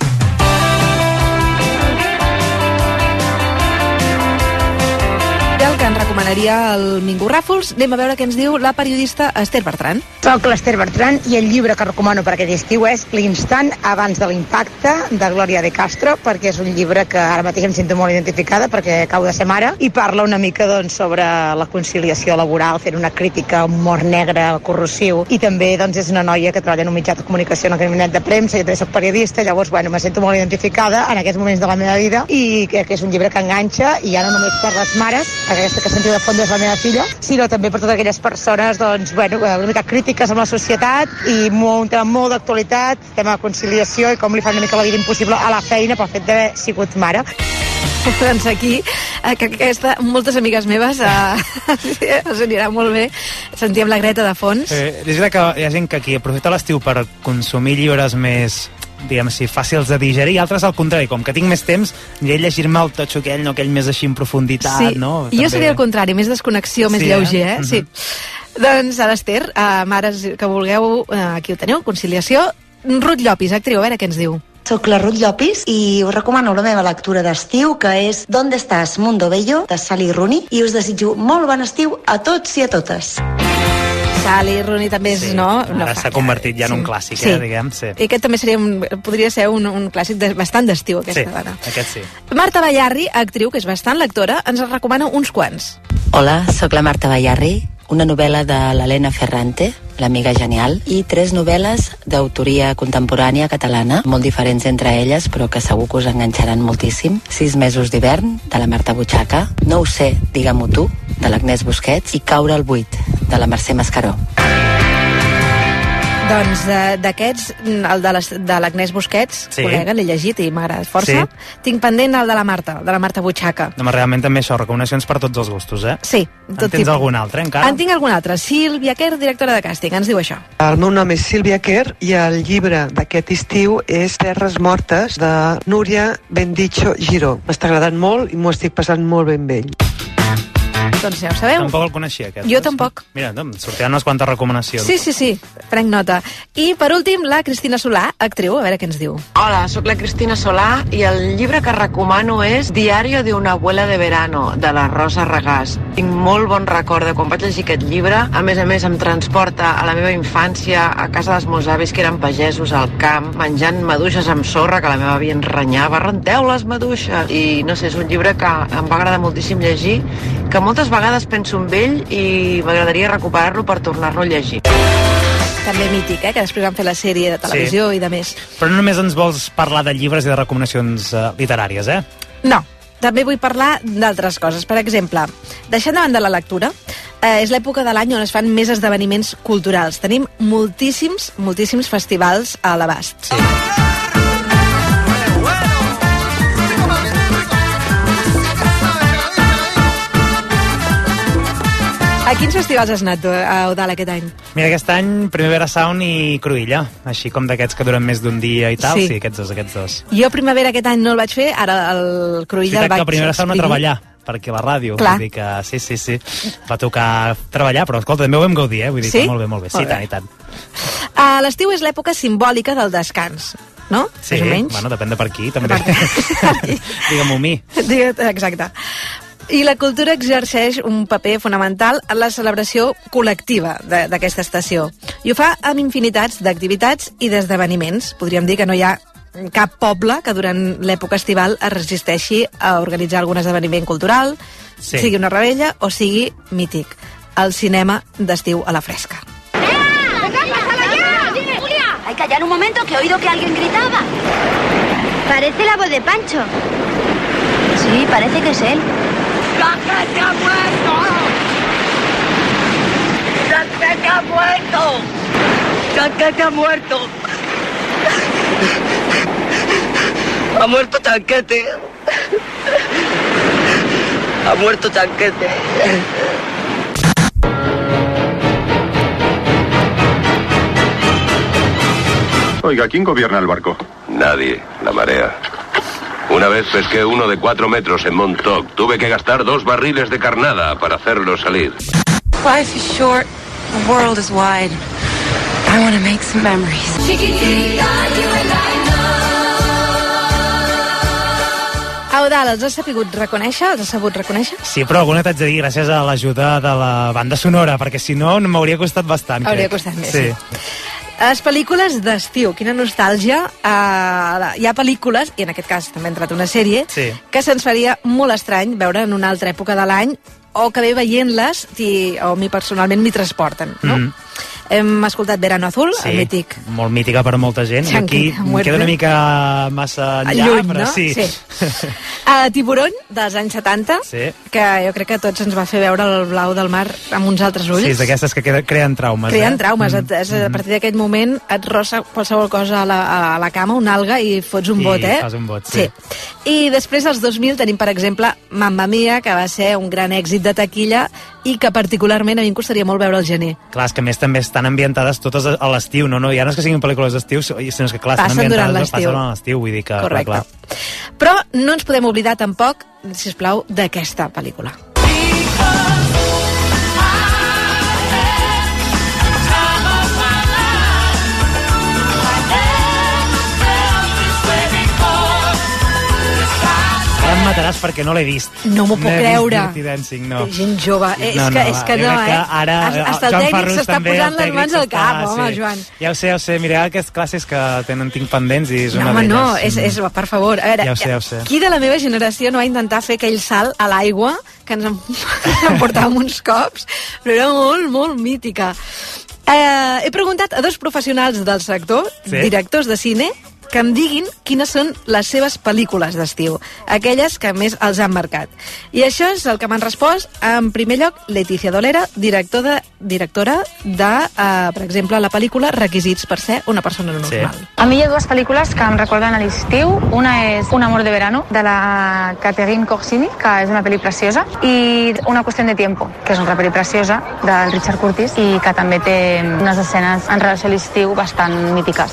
El que ens recomanaria el Mingo Ràfols, anem a veure què ens diu la periodista Esther Bertran. Soc l'Esther Bertran i el llibre que recomano per aquest estiu és L'instant abans de l'impacte, de Glòria de Castro, perquè és un llibre que ara mateix em sento molt identificada perquè acabo de ser mare, i parla una mica sobre la conciliació laboral, fent una crítica a un humor negre, corrosiu, i també és una noia que treballa en un mitjà de comunicació, en un cabinet de premsa, jo també soc periodista, llavors me sento molt identificada en aquests moments de la meva vida, i crec que és un llibre que enganxa, i ja no només per les mares, aquesta que sentiu de fons és la meva filla, sinó també per totes aquelles persones, una mica crítiques amb la societat, i un tema molt d'actualitat, tema de conciliació i com li fan una mica la vida impossible a la feina pel fet d'haver sigut mare. Doncs aquí, que moltes amigues meves els anirà molt bé. Sentíem la Greta de fons. És veritat que hi ha gent que aquí aprofita l'estiu per consumir llibres més, diguem així, fàcils de digerir, i altres al contrari, com que tinc més temps, aniré a llegir-me el totxo aquell, no aquell més així en profunditat, no? Jo seria el contrari, més desconnexió, més lleuger, Sí. Doncs a l'Esther, mares que vulgueu, aquí ho teniu, conciliació. Ruth Llopis, actriu, a veure què ens diu. Soc la Ruth Llopis i us recomano la meva lectura d'estiu, que és ¿Dónde estás, Mundo Bello?, de Sally Rooney, i us desitjo molt bon estiu a tots i a totes. Sally Rooney també és, no? Ara s'ha convertit ja en un clàssic, diguem. Sí. I aquest també podria ser un clàssic bastant d'estiu, aquesta dona. Aquest sí. Marta Bayarri, actriu, que és bastant lectora, ens recomana uns quants. Hola, sóc la Marta Bayarri, una novel·la de l'Helena Ferrante, l'amiga genial, i 3 novel·les d'autoria contemporània catalana, molt diferents entre elles, però que segur que us enganxaran moltíssim. 6 mesos d'hivern, de la Marta Butxaca, No ho sé, digue-m'ho tu, de l'Agnès Busquets, i Caure al buit, de la Mercè Mascaró. Doncs d'aquests, el de l'Agnès Busquets, col·lega, l'he llegit i m'ha agradat força. Tinc pendent el de la Marta Butxaca. No, realment també això, recomanacions per tots els gustos, eh? Sí. En tens algun altre, encara? En tinc algun altre. Sílvia Kerr, directora de càsting, ens diu això. El meu nom és Sílvia Kerr i el llibre d'aquest estiu és Terres mortes, de Núria Bendicho Giró. M'està agradant molt i m'ho estic passant molt ben vell. Doncs ja ho sabeu. Tampoc el coneixia, aquest. Jo tampoc. Mira, sortiran unes quantes recomanacions. Sí, prenc nota. I per últim, la Cristina Solà, actriu, a veure què ens diu. Hola, sóc la Cristina Solà i el llibre que recomano és Diario de una abuela de verano, de la Rosa Regàs. Tinc molt bon record de quan vaig llegir aquest llibre. A més, em transporta a la meva infància, a casa dels meus avis, que eren pagesos al camp, menjant maduixes amb sorra, que la meva àvia ens renyava. Renteu les maduixes! I no sé, és un llibre que em va agradar moltíssim llegir, que moltes vegades penso en ell i m'agradaria recuperar-lo per tornar-lo a llegir. També mític, que després van fer la sèrie de televisió i de més. Però no només ens vols parlar de llibres i de recomanacions literàries, eh? No, també vull parlar d'altres coses. Per exemple, deixant de banda la lectura, és l'època de l'any on es fan més esdeveniments culturals. Tenim moltíssims festivals a l'abast. Sí. A quins festivals has anat, Eudal, aquest any? Mira, aquest any Primavera Sound i Cruïlla, així com d'aquests que duren més d'un dia i tal. Sí, aquests dos. Jo Primavera aquest any no el vaig fer, ara el Cruïlla el vaig... que Primavera Sound no treballar, perquè la ràdio, vull dir que sí, va tocar treballar, però escolta, també ho vam gaudir, vull dir que molt bé, sí, i tant. L'estiu és l'època simbòlica del descans, no? Sí, bueno, depèn de per qui, també. Digue-m'ho a mi. Exacte. I la cultura exerceix un paper fonamental en la celebració col·lectiva d'aquesta estació. I ho fa amb infinitats d'activitats i d'esdeveniments. Podríem dir que no hi ha cap poble que durant l'època estival es resisteixi a organitzar algun esdeveniment cultural, sigui una rebella o sigui mític. El cinema d'estiu a la fresca. Hay que callar un momento, que he oído que alguien gritaba. Parece la voz de Pancho. Sí, parece que es él. ¡Chaquete ha muerto! ¡Chaquete ha muerto! ¡Chaquete ha muerto! ¡Ha muerto Chaquete! ¡Ha muerto Chaquete! Oiga, ¿quién gobierna el barco? Nadie, la marea. Una vez pesqué uno de 4 metros en Montauk. Tuve que gastar 2 barriles de carnada para hacerlo salir. Life is short, the world is wide. I want to make some memories. Eudal, els has sabut reconèixer? Sí, però alguna t'haig de dir gràcies a l'ajuda de la banda sonora, perquè si no m'hauria costat bastant. Hauria costat més, sí. Les pel·lícules d'estiu, quina nostàlgia. Hi ha pel·lícules, i en aquest cas també ha entrat una sèrie, que se'ns faria molt estrany veure en una altra època de l'any, o que bé veient-les, o a mi personalment m'hi transporten, no? Hem escoltat Verano Azul, el mític. Molt mítica per molta gent. I aquí em queda una mica massa enllà, lluny, però no? sí. Tiburon, dels anys 70, que jo crec que a tots ens va fer veure el blau del mar amb uns altres ulls. Sí, és d'aquestes que creen traumes. Creen traumes. A partir d'aquest moment et rossa qualsevol cosa a la cama, una alga, i fots un bot, I fas un bot, sí. I després, als 2000, tenim, per exemple, Mamma Mia, que va ser un gran èxit de taquilla i que particularment a mi em costaria molt veure al gener. Clar, és que a més també estan ambientades totes a l'estiu, no? Ja no és que siguin pel·lícules d'estiu, sinó que clar, passen durant l'estiu. Passen a l'estiu, vull dir que... Correcte. Clar. Però no ens podem oblidar tampoc, sisplau, d'aquesta pel·lícula. em mataràs perquè no l'he vist. No m'ho puc creure. Dirty Dancing, no. Gent jove. És que no, eh? Ara, hasta el tècnic s'està posant les mans al cap, home, Joan. Ja ho sé. Mireu aquestes classes que tinc pendents i és una d'elles. No, és, per favor. A veure, ja ho sé. Qui de la meva generació no va intentar fer aquell salt a l'aigua que ens emportàvem uns cops, però era molt, molt mítica. He preguntat a 2 professionals del sector, directors de cine, que em diguin quines són les seves pel·lícules d'estiu, aquelles que més els han marcat. I això és el que m'han respost. En primer lloc, Leticia Dolera, directora de, per exemple, la pel·lícula Requisits per ser una persona normal. A mi hi ha 2 pel·lícules que em recorden a l'estiu. Una és Un amor de verano, de la Catherine Corsini, que és una pel·li preciosa, i Una qüestió de tiempo, que és una altra pel·li preciosa, del Richard Curtis, i que també té unes escenes en relació a l'estiu bastant mítiques.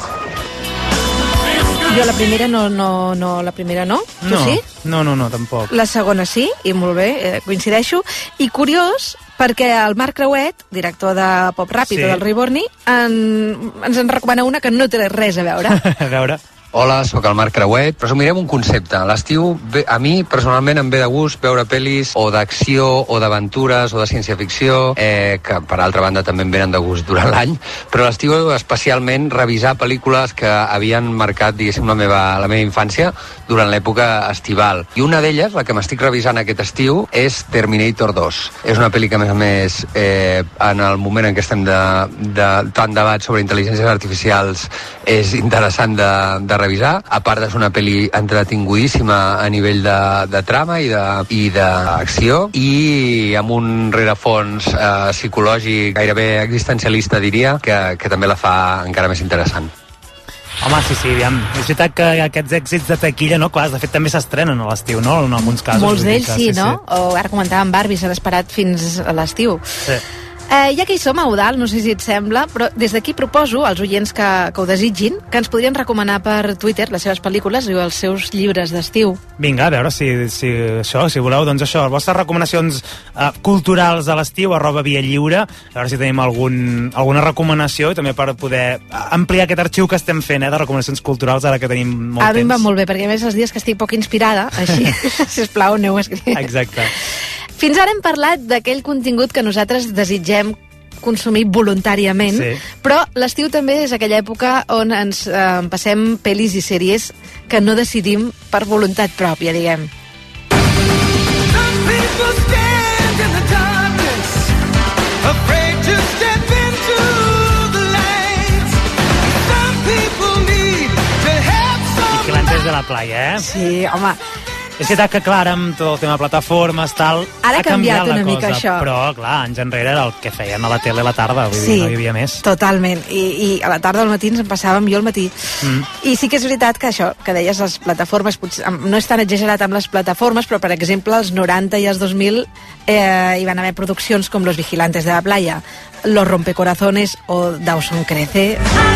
Jo la primera no. Tu sí? No, tampoc. La segona sí, i molt bé, coincideixo. I curiós, perquè el Marc Creuet, director de Pop Ràpid o del Riborni, ens en recomana una que no té res a veure. A veure. Hola, sóc el Marc Creuet. Resumirem un concepte. L'estiu, a mi, personalment, em ve de gust veure pel·lis o d'acció, o d'aventures, o de ciència-ficció, que, per altra banda, també em venen de gust durant l'any, però l'estiu, especialment, revisar pel·lícules que havien marcat, diguéssim, la meva infància durant l'època estival. I una d'elles, la que m'estic revisant aquest estiu, és Terminator 2. És una pel·li que, a més, en el moment en què estem de tant debat sobre intel·ligències artificials, és interessant de revisar. A part és una pel·li entretingudíssima a nivell de trama i d'acció, i amb un rerefons psicològic gairebé existencialista, diria, que també la fa encara més interessant. Home, sí, aviam. És veritat que aquests èxits de taquilla, no? Clar, de fet també s'estrenen a l'estiu, no? En alguns casos. Molts d'ells sí, no? O ara comentàvem Barbie, s'han esperat fins a l'estiu. Sí. Ja que hi som a Eudald, no sé si et sembla, però des d'aquí proposo als oients que ho desitgin que ens podrien recomanar per Twitter les seves pel·lícules i els seus llibres d'estiu. Vinga, a veure si voleu, doncs això, les vostres recomanacions culturals de l'estiu, @viallliure, a veure si tenim alguna recomanació, i també per poder ampliar aquest arxiu que estem fent, de recomanacions culturals, ara que tenim molt temps. A mi em va molt bé, perquè a més els dies que estic poc inspirada, així, sisplau, aneu a escriure. Exacte. Fins ara hem parlat d'aquell contingut que nosaltres desitgem consumir voluntàriament, però l'estiu també és aquella època on ens passem pel·lis i sèries que no decidim per voluntat pròpia, diguem. Vigilantes de la playa, Sí, home. És veritat que, clar, amb tot el tema de plataformes, tal, ara ha canviat una la mica cosa, això. Però, clar, anys enrere era el que feien a la tele a la tarda, vull dir, no hi havia més. Totalment, i a la tarda al matí ens en passàvem jo al matí. I sí que és veritat que això, que deies les plataformes, potser, no és tan exagerat amb les plataformes, però, per exemple, als 90 i als 2000 hi van haver produccions com Los Vigilantes de la Playa, Los Rompecorazones o Dawson Crece.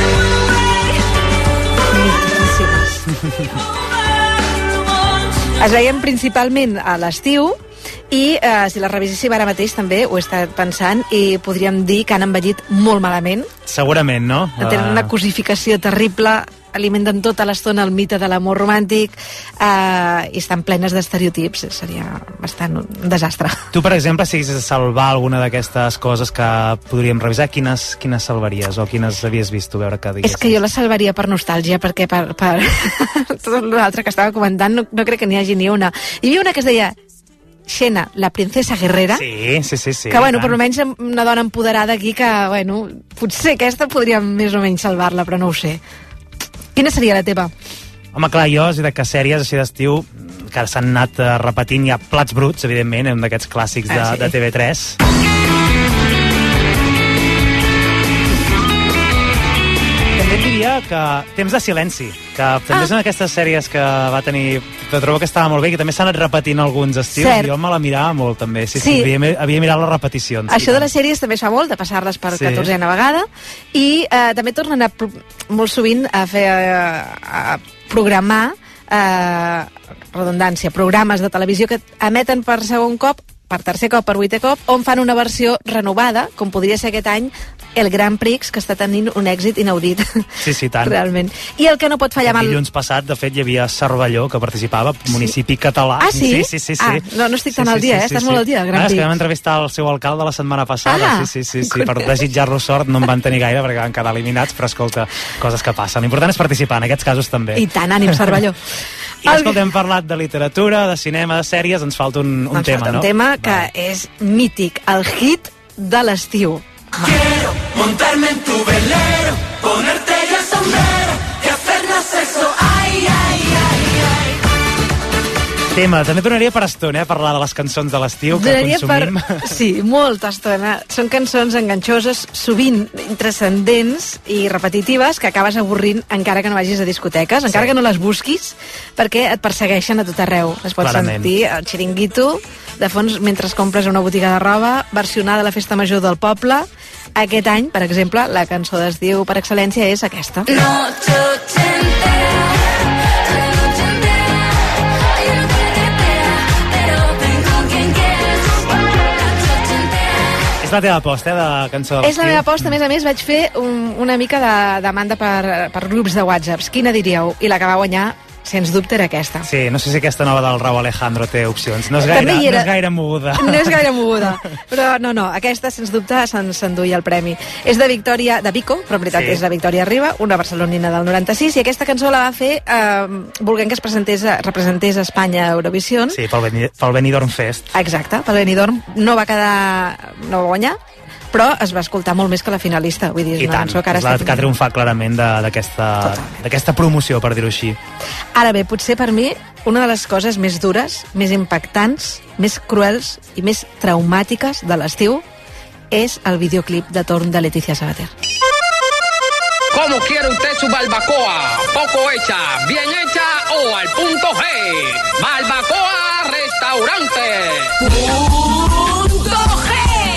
Es veien principalment a l'estiu i si les reviséssim ara mateix també ho he estat pensant i podríem dir que han envellit molt malament. Segurament, no? Tenen una cosificació terrible, alimenten tota l'estona el mite de l'amor romàntic i estan plenes d'estereotips. Seria bastant un desastre. Tu, per exemple, si haguessis de salvar alguna d'aquestes coses que podríem revisar, quines salvaries o quines havies vist tu veure que diguessis? És que jo les salvaria per nostàlgia, perquè per tot l'altre que estava comentant no crec que n'hi hagi ni una. Hi havia una que es deia Xena, la princesa guerrera. Sí. Que, bueno, per almenys una dona empoderada aquí que, bueno, potser aquesta podríem més o menys salvar-la, però no ho sé. Quina seria la teva? Home, clar, jo, és que sèries així d'estiu que s'han anat repetint, hi ha Plats bruts, evidentment, un d'aquests clàssics de TV3. També diria que Temps de silenci, que també és una d'aquestes sèries que va tenir, que trobo que estava molt bé, que també s'han anat repetint alguns estius. Cert. Jo me la mirava molt, també. Sí, havia mirat les repeticions. Això de les sèries també es fa molt, de passar-les per 14a vegada, i també tornen molt sovint a programar, redundància, programes de televisió que emeten per segon cop, per tercer cop, per vuitè cop, on fan una versió renovada, com podria ser aquest any el Grand Prix, que està tenint un èxit inaudit. Sí, tant. Realment. I el que no pot fallar El dilluns passat, de fet, hi havia Cervelló, que participava, municipi català. Ah, sí? Sí. No estic tan al dia, estàs molt al dia, del Grand Prix. És que vam entrevistar el seu alcalde la setmana passada. Sí, per desitjar-los sort no en van tenir gaire perquè van quedar eliminats, però escolta, coses que passen. L'important és participar, en aquests casos també. I tant, ànim, Cervelló. I escolta, hem parlat de literatura, de cinema, de sèries, ens falta un tema, no? Un tema que és mític, el hit de l'estiu. Quiero montarme en tu velero, ponerte yo el sombrero y hacernos sexo, ay, ay, ay, ay. Tema, també donaria per estona, parlar de les cançons de l'estiu que consumim. Sí, molta estona. Són cançons enganxoses, sovint intranscendents i repetitives, que acabes avorrint encara que no vagis a discoteques, encara que no les busquis, perquè et persegueixen a tot arreu. Es pot sentir el xiringuito de fons mentre compres una botiga de roba, versionada a la festa major del poble. Aquest any, per exemple, la cançó d'estiu per excel·lència és aquesta. És la teva aposta, de cançó de l'estiu? És la meva aposta, a més, vaig fer una mica de demanda per grups de WhatsApps. Quina diríeu? I la que va guanyar, sens dubte, era aquesta. Sí, no sé si aquesta nova del Rauw Alejandro té opcions. No és gaire moguda. No és gaire moguda. Però no, aquesta, sens dubte, s'enduia el premi. És de Victòria, de Vico, però en veritat és de Victòria Riba, una barcelonina del 96, i aquesta cançó la va fer volent que es representés Espanya a Eurovision. Sí, pel Benidorm Fest. Exacte, pel Benidorm. No va guanyar, però es va escoltar molt més que la finalista. Vull dir, és una cançó que ara és la que ha triomfat clarament d'aquesta promoció, per dir-ho així. Ara bé, potser per mi una de les coses més dures, més impactants, més cruels i més traumàtiques de l'estiu és el videoclip de Torn de Leticia Sabater. ¿Cómo quiere usted su barbacoa? ¿Poco hecha, bien hecha o al punto G? Barbacoa Restaurante. ¡Punto G!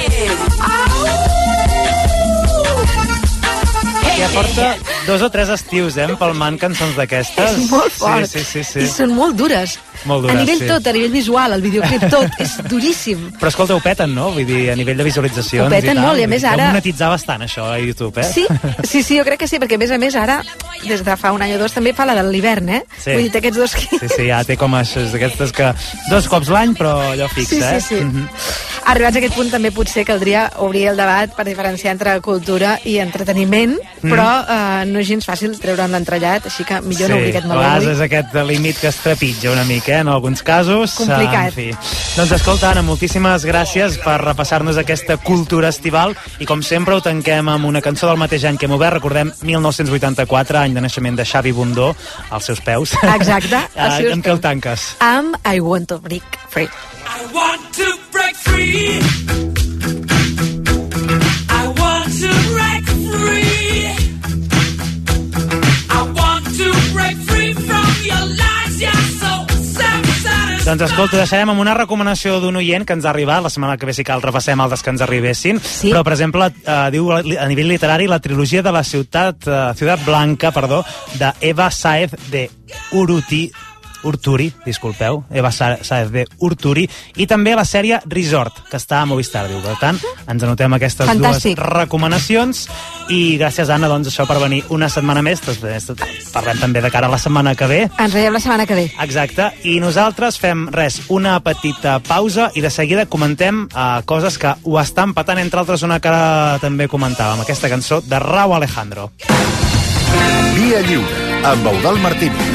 Ja porta 2 o 3 estius, empalmant cançons d'aquestes. És molt fort. Sí. I són molt dures. Molt dures, a nivell visual, el videoclip tot, és duríssim. Però escolta, ho peten, no? Vull dir, a nivell de visualitzacions ho peten molt, i a més ara... Ho monetitzar bastant, això, a YouTube, Sí, jo crec que sí, perquè a més ara, des de fa un any o dos, també fa la de l'hivern, Sí. Vull dir, té aquests dos... Sí, ja té com això, d'aquestes que 2 cops l'any, però allò fixa, Sí. Arribats a aquest punt també potser caldria obrir el debat per diferenciar entre cultura i entreteniment, però no és gens fàcil treure'n l'entrellat, així que millor no obrir aquest meló. Sí, a vegades és aquest límit que es trepitja una mica, en alguns casos. Complicat. En fi. Doncs escolta, Anna, moltíssimes gràcies per repassar-nos aquesta cultura estival i com sempre ho tanquem amb una cançó del mateix any que hem obert, recordem 1984, any de naixement de Xavi Bundó, als seus peus. Exacte. Amb què ho tanques? Amb I Want to Break Free. I want to break free. I want to break free. I want to break free from your lies, you're so self-satisfied. Doncs escolta, deixarem amb una recomanació d'un oient que ens ha arribat, la setmana que ve sí que el repassem altres que ens arribessin, però per exemple diu a nivell literari la trilogia de la Ciutat Blanca, de Eva Sáez de Urturi, disculpeu, Eva Sáez de Urturi, i també la sèrie Resort, que està a Movistar, diu. Per tant, ens anotem aquestes dues recomanacions i gràcies, Anna, doncs, això per venir una setmana més. Parlem també de cara a la setmana que ve. Ens veiem la setmana que ve. Exacte, i nosaltres fem una petita pausa i de seguida comentem coses que ho estan patant, entre altres una que ara també comentàvem, aquesta cançó de Rauw Alejandro. Via Lliure, amb Eudald Martínez.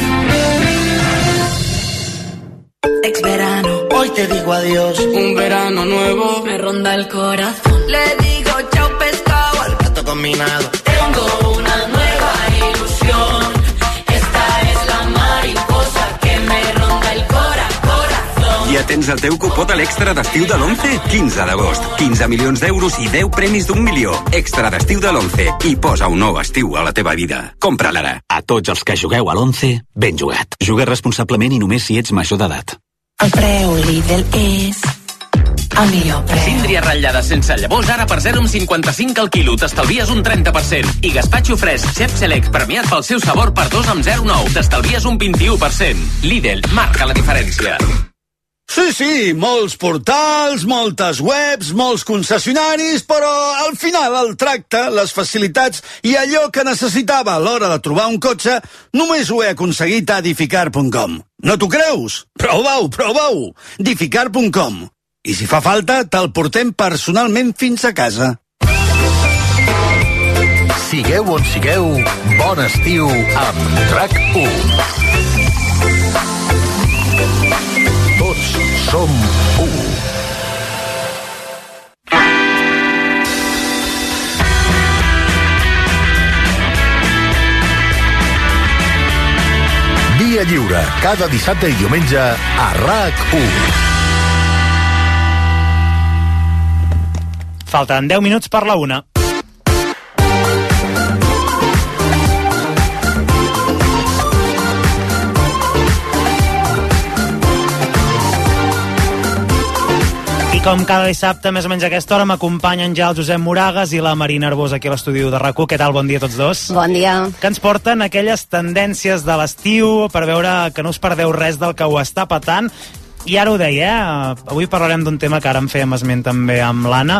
Ex verano, hoy te digo adiós. Un verano nuevo me ronda el corazón. Le digo chao pescado al gato combinado. Tengo una nueva ilusión. Esta es la mariposa que me ronda el corazón. Ja tens el teu cupó de l'extra d'estiu de l'11? 15 d'agost. 15 milions d'euros i 10 premis d'1 milió. Extra d'estiu de l'11. I posa un nou estiu a la teva vida. Compra-la ara. A tots els que jugueu a l'11, ben jugat. Juga responsablement i només si ets major d'edat. El preu Lidl és el millor preu. Síndria ratllada sense llavors ara per 0,55 al quilo. T'estalvies un 30%. I gazpacho fresc Chef Select premiat pel seu sabor per 2 amb 0,9. T'estalvies un 21%. Lidl marca la diferència. Sí, molts portals, moltes webs, molts concessionaris, però al final el tracte, les facilitats i allò que necessitava a l'hora de trobar un cotxe només ho he aconseguit a Edificar.com. No t'ho creus? Prova-ho! Edificar.com. I si fa falta, te'l portem personalment fins a casa. Sigueu on sigueu, bon estiu amb RAC1. Tots som u. Via Lliure, cada dissabte i diumenge a RAC1. Falten 10 minuts per la 1. Com cada dissabte, més o menys a aquesta hora, m'acompanyen ja el Josep Moragas i la Marina Arbós aquí a l'estudi de RAC1. Què tal? Bon dia a tots dos. Bon dia. Que ens porten aquelles tendències de l'estiu per veure que no us perdeu res del que ho està patant. I ara ho deia, avui parlarem d'un tema que ara en fèiem esment també amb l'Anna.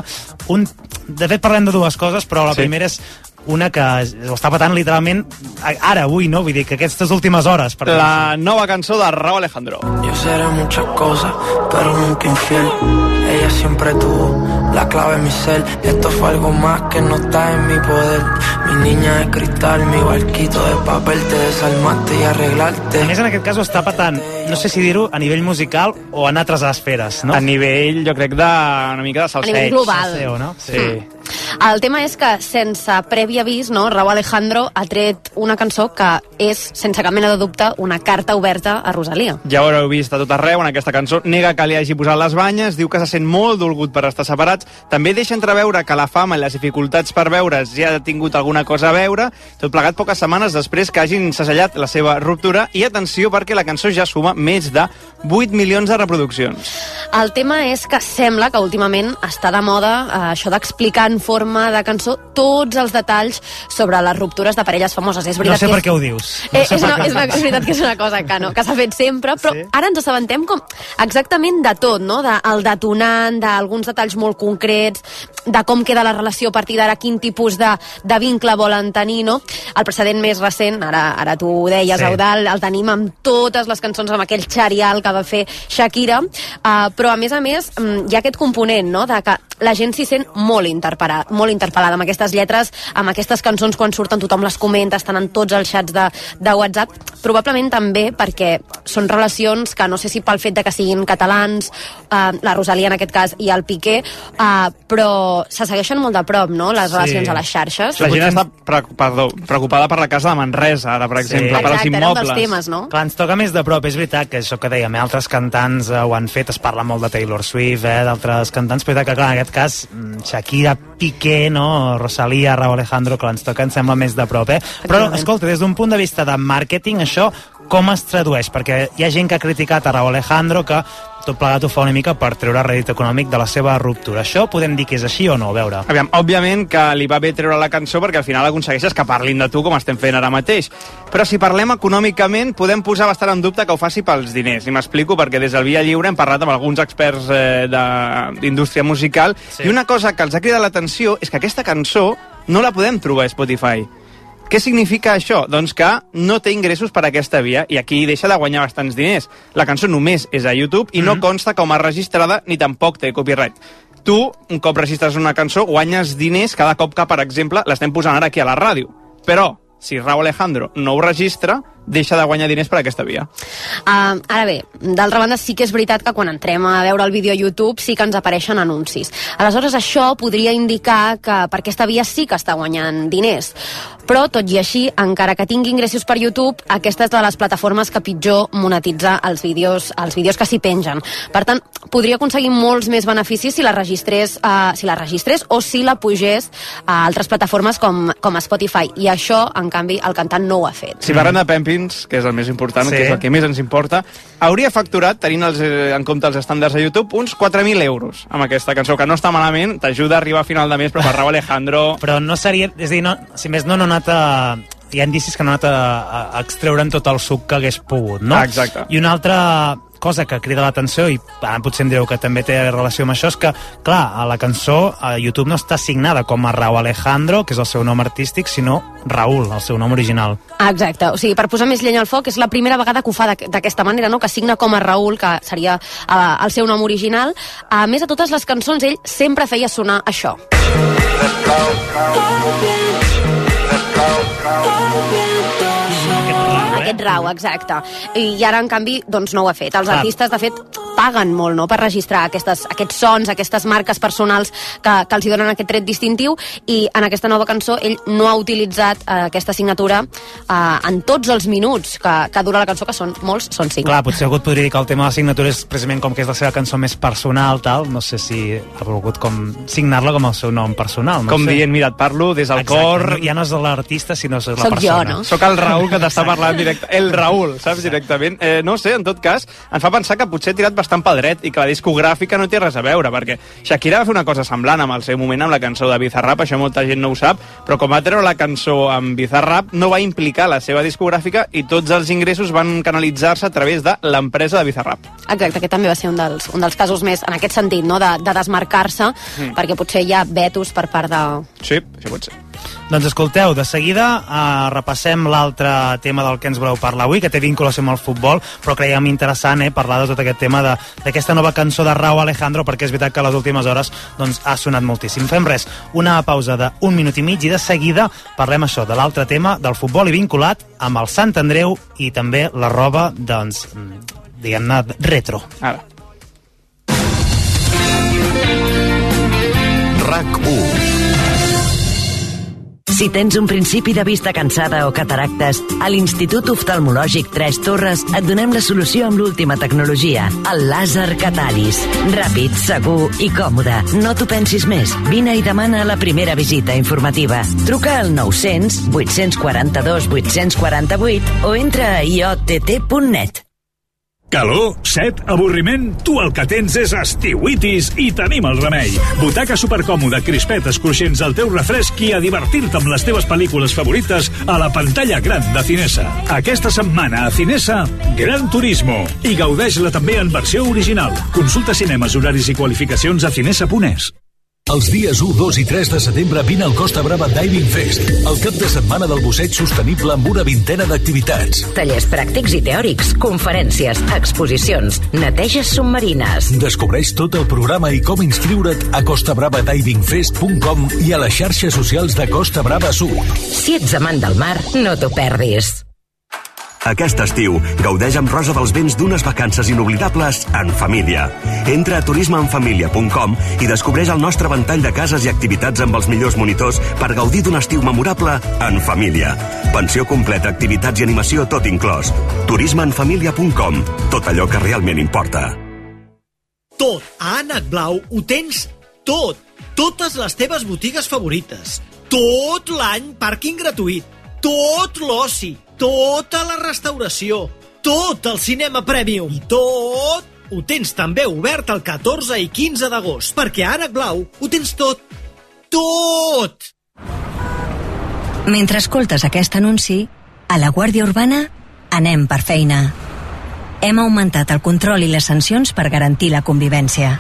De fet, parlem de dues coses, però la primera és una que ho està patant literalment ara, avui, no? Vull dir que aquestes últimes hores. La nova cançó de Rauw Alejandro. Yo seré muchas cosas, pero nunca infiel. Ella siempre tuvo la clave en mi ser. Esto fue algo más que no está en mi poder. Mi niña de cristal, mi barquito de papel. Te desarmaste y arreglarte. A més, en aquest cas ho està patant, no sé si dir-ho, a nivell musical o en altres esferes, no? A nivell, jo crec, una mica de salseig. A nivell global. Salseo, no? Sí. El tema és que, sense previ avís, no, Rauw Alejandro ha tret una cançó que és, sense cap mena de dubte, una carta oberta a Rosalia. Ja ho haureu vist a tot arreu en aquesta cançó. Nega que li hagi posat les banyes, diu que se sent molt dolgut per estar separats. També deixa entreveure que la fama i les dificultats per veure's ja ha tingut alguna cosa a veure, tot plegat poques setmanes després que hagin segellat la seva ruptura. I atenció, perquè la cançó ja suma més de 8 milions de reproduccions. El tema és que sembla que últimament està de moda això d'explicar en forma de cançó tots els detalls sobre les ruptures de parelles famoses. És veritat, no sé per què ho dius. És veritat que és una cosa que s'ha fet sempre, però ara ens assabentem com exactament de tot, no? El detonant, d'alguns detalls molt concrets, de com queda la relació a partir d'ara, quin tipus de vincle volen tenir, no? El precedent més recent, ara tu ho deies, Eudald, el tenim amb totes les cançons, amb aquell xarial que va fer Shakira, però a més hi ha aquest component, no?, de que la gent s'hi sent molt interpel·lada amb aquestes lletres, amb aquestes cançons, quan surten tothom les comenta, estan en tots els xats de WhatsApp, probablement també perquè són relacions que no sé si pel fet de que siguin catalans, la Rosalia en aquest cas i el Piqué, però se segueixen molt de prop, no?, les relacions a les xarxes. La gent està preocupada per la casa de Manresa, ara, per exemple, per als immobles. Exacte, temes, no? Clar, ens toca més de prop, és veritat que això que dèiem, altres cantants ho han fet, es parla molt de Taylor Swift, d'altres cantants, però que clar, en aquest cas Shakira, Piqué, no? Rosalia, Rauw Alejandro, que ens toca, em sembla més de prop, Però, escolta, des d'un punt de vista de màrqueting, això com es tradueix? Perquè hi ha gent que ha criticat a Rauw Alejandro, que tot plegat ho fa una mica per treure rèdit econòmic de la seva ruptura. Això podem dir que és així o no? A veure. Aviam, òbviament que li va bé treure la cançó perquè al final aconsegueixes que parlin de tu com estem fent ara mateix. Però si parlem econòmicament, podem posar bastant en dubte que ho faci pels diners. I m'explico perquè des del Via Lliure hem parlat amb alguns experts d'indústria musical i una cosa que els ha cridat l'atenció és que aquesta cançó no la podem trobar a Spotify. Què significa això? Doncs que no té ingressos per aquesta via i aquí deixa de guanyar bastants diners. La cançó només és a YouTube i no consta com a registrada ni tampoc té copyright. Tu, un cop registres una cançó, guanyes diners cada cop que, per exemple, l'estem posant ara aquí a la ràdio. Però, si Rauw Alejandro no ho registra, deixa de guanyar diners per aquesta via. Ara bé, d'altra banda sí que és veritat que quan entrem a veure el vídeo a YouTube sí que ens apareixen anuncis. Aleshores això podria indicar que per aquesta via sí que està guanyant diners. Però, tot i així, encara que tingui ingressos per YouTube, aquesta és de les plataformes que pitjor monetitza els vídeos que s'hi pengen. Per tant, podria aconseguir molts més beneficis si la registrés o si la pugés a altres plataformes com Spotify. I això, en canvi, el cantant no ho ha fet. Si parlem de Pempins, que és el més important, que és el que més ens importa, hauria facturat, tenint en compte els estàndards de YouTube, uns 4.000 euros amb aquesta cançó, que no està malament, t'ajuda a arribar a final de mes, però per Rauw Alejandro... Però no seria... És a dir, no, si més no ha anat hi ha indicis que no ha anat a extreure'n tot el suc que hagués pogut, no? Exacte. I una altra cosa que crida l'atenció, i potser em direu que també té relació amb això, és que, clar, a la cançó a YouTube no està signada com a Raúl Alejandro, que és el seu nom artístic, sinó Raúl, el seu nom original. Exacte, o sigui, per posar més llenya al foc, és la primera vegada que ho fa d'aquesta manera, no? Que signa com a Raúl, que seria el seu nom original. A més, a totes les cançons ell sempre feia sonar això. Aquest rau, exacte. I ara, en canvi, doncs no ho ha fet. Els artistes, de fet, paguen molt, no?, per registrar aquests sons, aquestes marques personals que els hi donen aquest tret distintiu, i en aquesta nova cançó ell no ha utilitzat aquesta signatura en tots els minuts que dura la cançó, que són molts, són 5. Clar, potser algú et podria dir que el tema de la signatura és precisament com que és la seva cançó més personal, tal. No sé si ha volgut com signar-la com el seu nom personal. Com dient, mira, et parlo des del cor... Ja no és l'artista, sinó és la persona. Soc jo, no? Soc el Raúl que t'està parlant directe. El Raúl, saps, directament. No sé, en tot cas, ens fa pensar que potser ha tirat bastant pel dret i que la discogràfica no té res a veure, perquè Shakira va fer una cosa semblant amb el seu moment amb la cançó de Bizarrap, això molta gent no ho sap, però com va treure la cançó amb Bizarrap no va implicar la seva discogràfica i tots els ingressos van canalitzar-se a través de l'empresa de Bizarrap. Exacte, aquest també va ser un dels casos més, en aquest sentit, no?, de desmarcar-se, perquè potser hi ha vetos per part de... Sí, això pot ser. Doncs escolteu, de seguida repassem l'altre tema del que ens voleu parlar avui, que té vinculació amb el futbol, però creiem interessant parlar de tot aquest tema d'aquesta nova cançó de Raúl Alejandro, perquè és veritat que a les últimes hores doncs, ha sonat moltíssim. Fem res, una pausa d'1 minut i mig i de seguida parlem això de l'altre tema del futbol i vinculat amb el Sant Andreu i també la roba, doncs, diguem-ne, retro. Ara. RAC1. Si tens un principi de vista cansada o cataractes, a l'Institut Oftalmològic 3 Torres et donem la solució amb l'última tecnologia, el làser Catalis. Ràpid, segur i còmode. No t'ho pensis més. Vine i demana la primera visita informativa. Truca al 900 842 848 o entra a iott.net. Calor, set, avorriment, tu el que tens és estiuitis i tenim el remei. Butaca supercòmoda, crispetes, cruixents, el teu refresc i a divertir-te amb les teves pel·lícules favorites a la pantalla gran de Cinesa. Aquesta setmana a Cinesa, Gran Turismo. I gaudeix-la també en versió original. Consulta cinemes, horaris i qualificacions a cinesa.es. Els dies 1, 2 i 3 de setembre vine al Costa Brava Diving Fest, el cap de setmana del busseig sostenible amb una vintena d'activitats. Tallers pràctics i teòrics, conferències, exposicions, neteges submarines. Descobreix tot el programa i com inscriure't a costabravadivingfest.com i a les xarxes socials de Costa Brava Sud. Si ets amant del mar, no t'ho perdis. Aquest estiu, gaudeix amb Rosa dels Vents d'unes vacances inoblidables en família. Entra a turismeenfamilia.com i descobreix el nostre ventall de cases i activitats amb els millors monitors per gaudir d'un estiu memorable en família. Pensió completa, activitats i animació tot inclòs. turismeenfamilia.com. Tot allò que realment importa. Tot a Ànec Blau ho tens tot. Totes les teves botigues favorites. Tot l'any pàrquing gratuït. Tot l'oci. Tota la restauració, tot el cinema premium i tot ho tens també obert el 14 i 15 d'agost, perquè a Ànec Blau ho tens tot. Tot! Mentre escoltes aquest anunci, a la Guàrdia Urbana anem per feina. Hem augmentat el control i les sancions per garantir la convivència.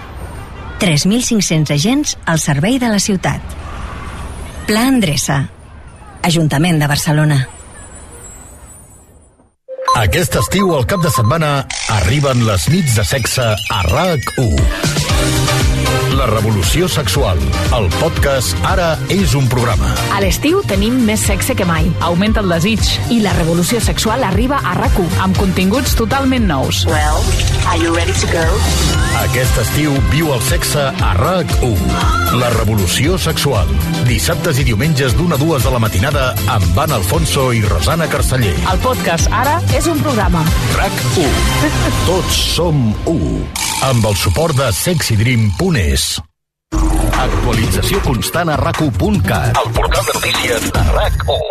3.500 agents al servei de la ciutat. Pla Endreça. Ajuntament de Barcelona. Aquest estiu, al cap de setmana, arriben les nits de sexe a RAC1. La revolució sexual. El podcast ara és un programa. A l'estiu tenim més sexe que mai. Augmenta el desig. I la revolució sexual arriba a RAC1 amb continguts totalment nous. Well, are you ready to go? Aquest estiu viu el sexe a RAC1. La revolució sexual. Dissabtes i diumenges d'1 a 2 de la matinada amb Van Alfonso i Rosana Carceller. El podcast ara és un programa. RAC1. Tots som 1. Amb el suport de sexydream.es. Actualització constant a RAC1.cat. El portal de notícies de RAC1.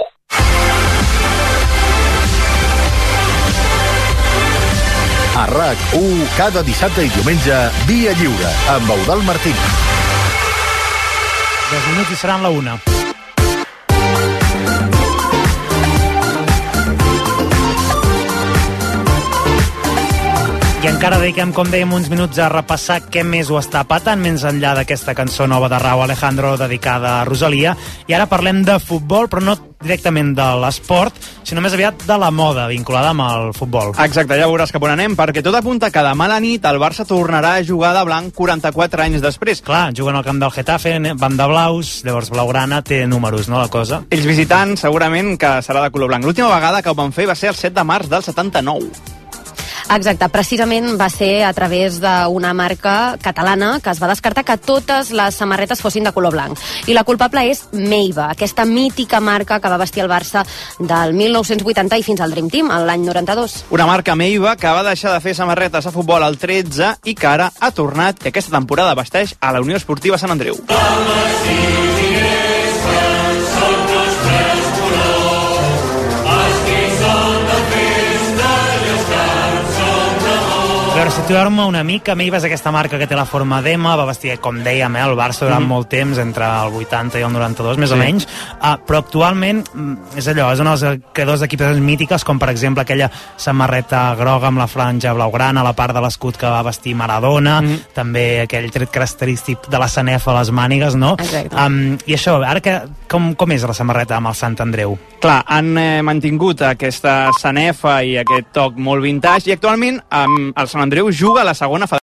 A RAC1, cada dissabte i diumenge, Via Lliure, amb Eudald Martín. 2 minuts i seran la 1. I encara dediquem, com dèiem, uns minuts a repassar què més ho està patant, més enllà d'aquesta cançó nova de Rauw Alejandro dedicada a Rosalia. I ara parlem de futbol, però no directament de l'esport, sinó més aviat de la moda vinculada amb el futbol. Exacte, ja veuràs cap on anem, perquè tot apunta que demà a la nit el Barça tornarà a jugar de blanc 44 anys després. Clar, juguen al camp del Getafe, van de blaus, llavors blaugrana té números, no, la cosa? Ells visitants, segurament que serà de color blanc. L'última vegada que ho van fer va ser el 7 de març del 79. Exacte, precisament va ser a través d'una marca catalana que es va descartar que totes les samarretes fossin de color blanc. I la culpable és Meiva, aquesta mítica marca que va vestir el Barça del 1980 i fins al Dream Team, l'any 92. Una marca Meiva que va deixar de fer samarretes a futbol al 13 i que ara ha tornat i aquesta temporada vesteix a la Unió Esportiva Sant Andreu. A veure, situar-me una mica, Meiva és aquesta marca que té la forma d'M, va vestir, com dèiem, el Barça durant molt temps, entre el 80 i el 92, més o menys, però actualment és allò, és una de les creadors d'equips mítiques, com per exemple aquella samarreta groga amb la franja blaugrana, la part de l'escut que va vestir Maradona, també aquell tret característic de la sanefa a les mànigues, no? I això, ara com és la samarreta amb el Sant Andreu? Clar, han mantingut aquesta sanefa i aquest toc molt vintage i actualment el Sant Andreu juga a la segona federació.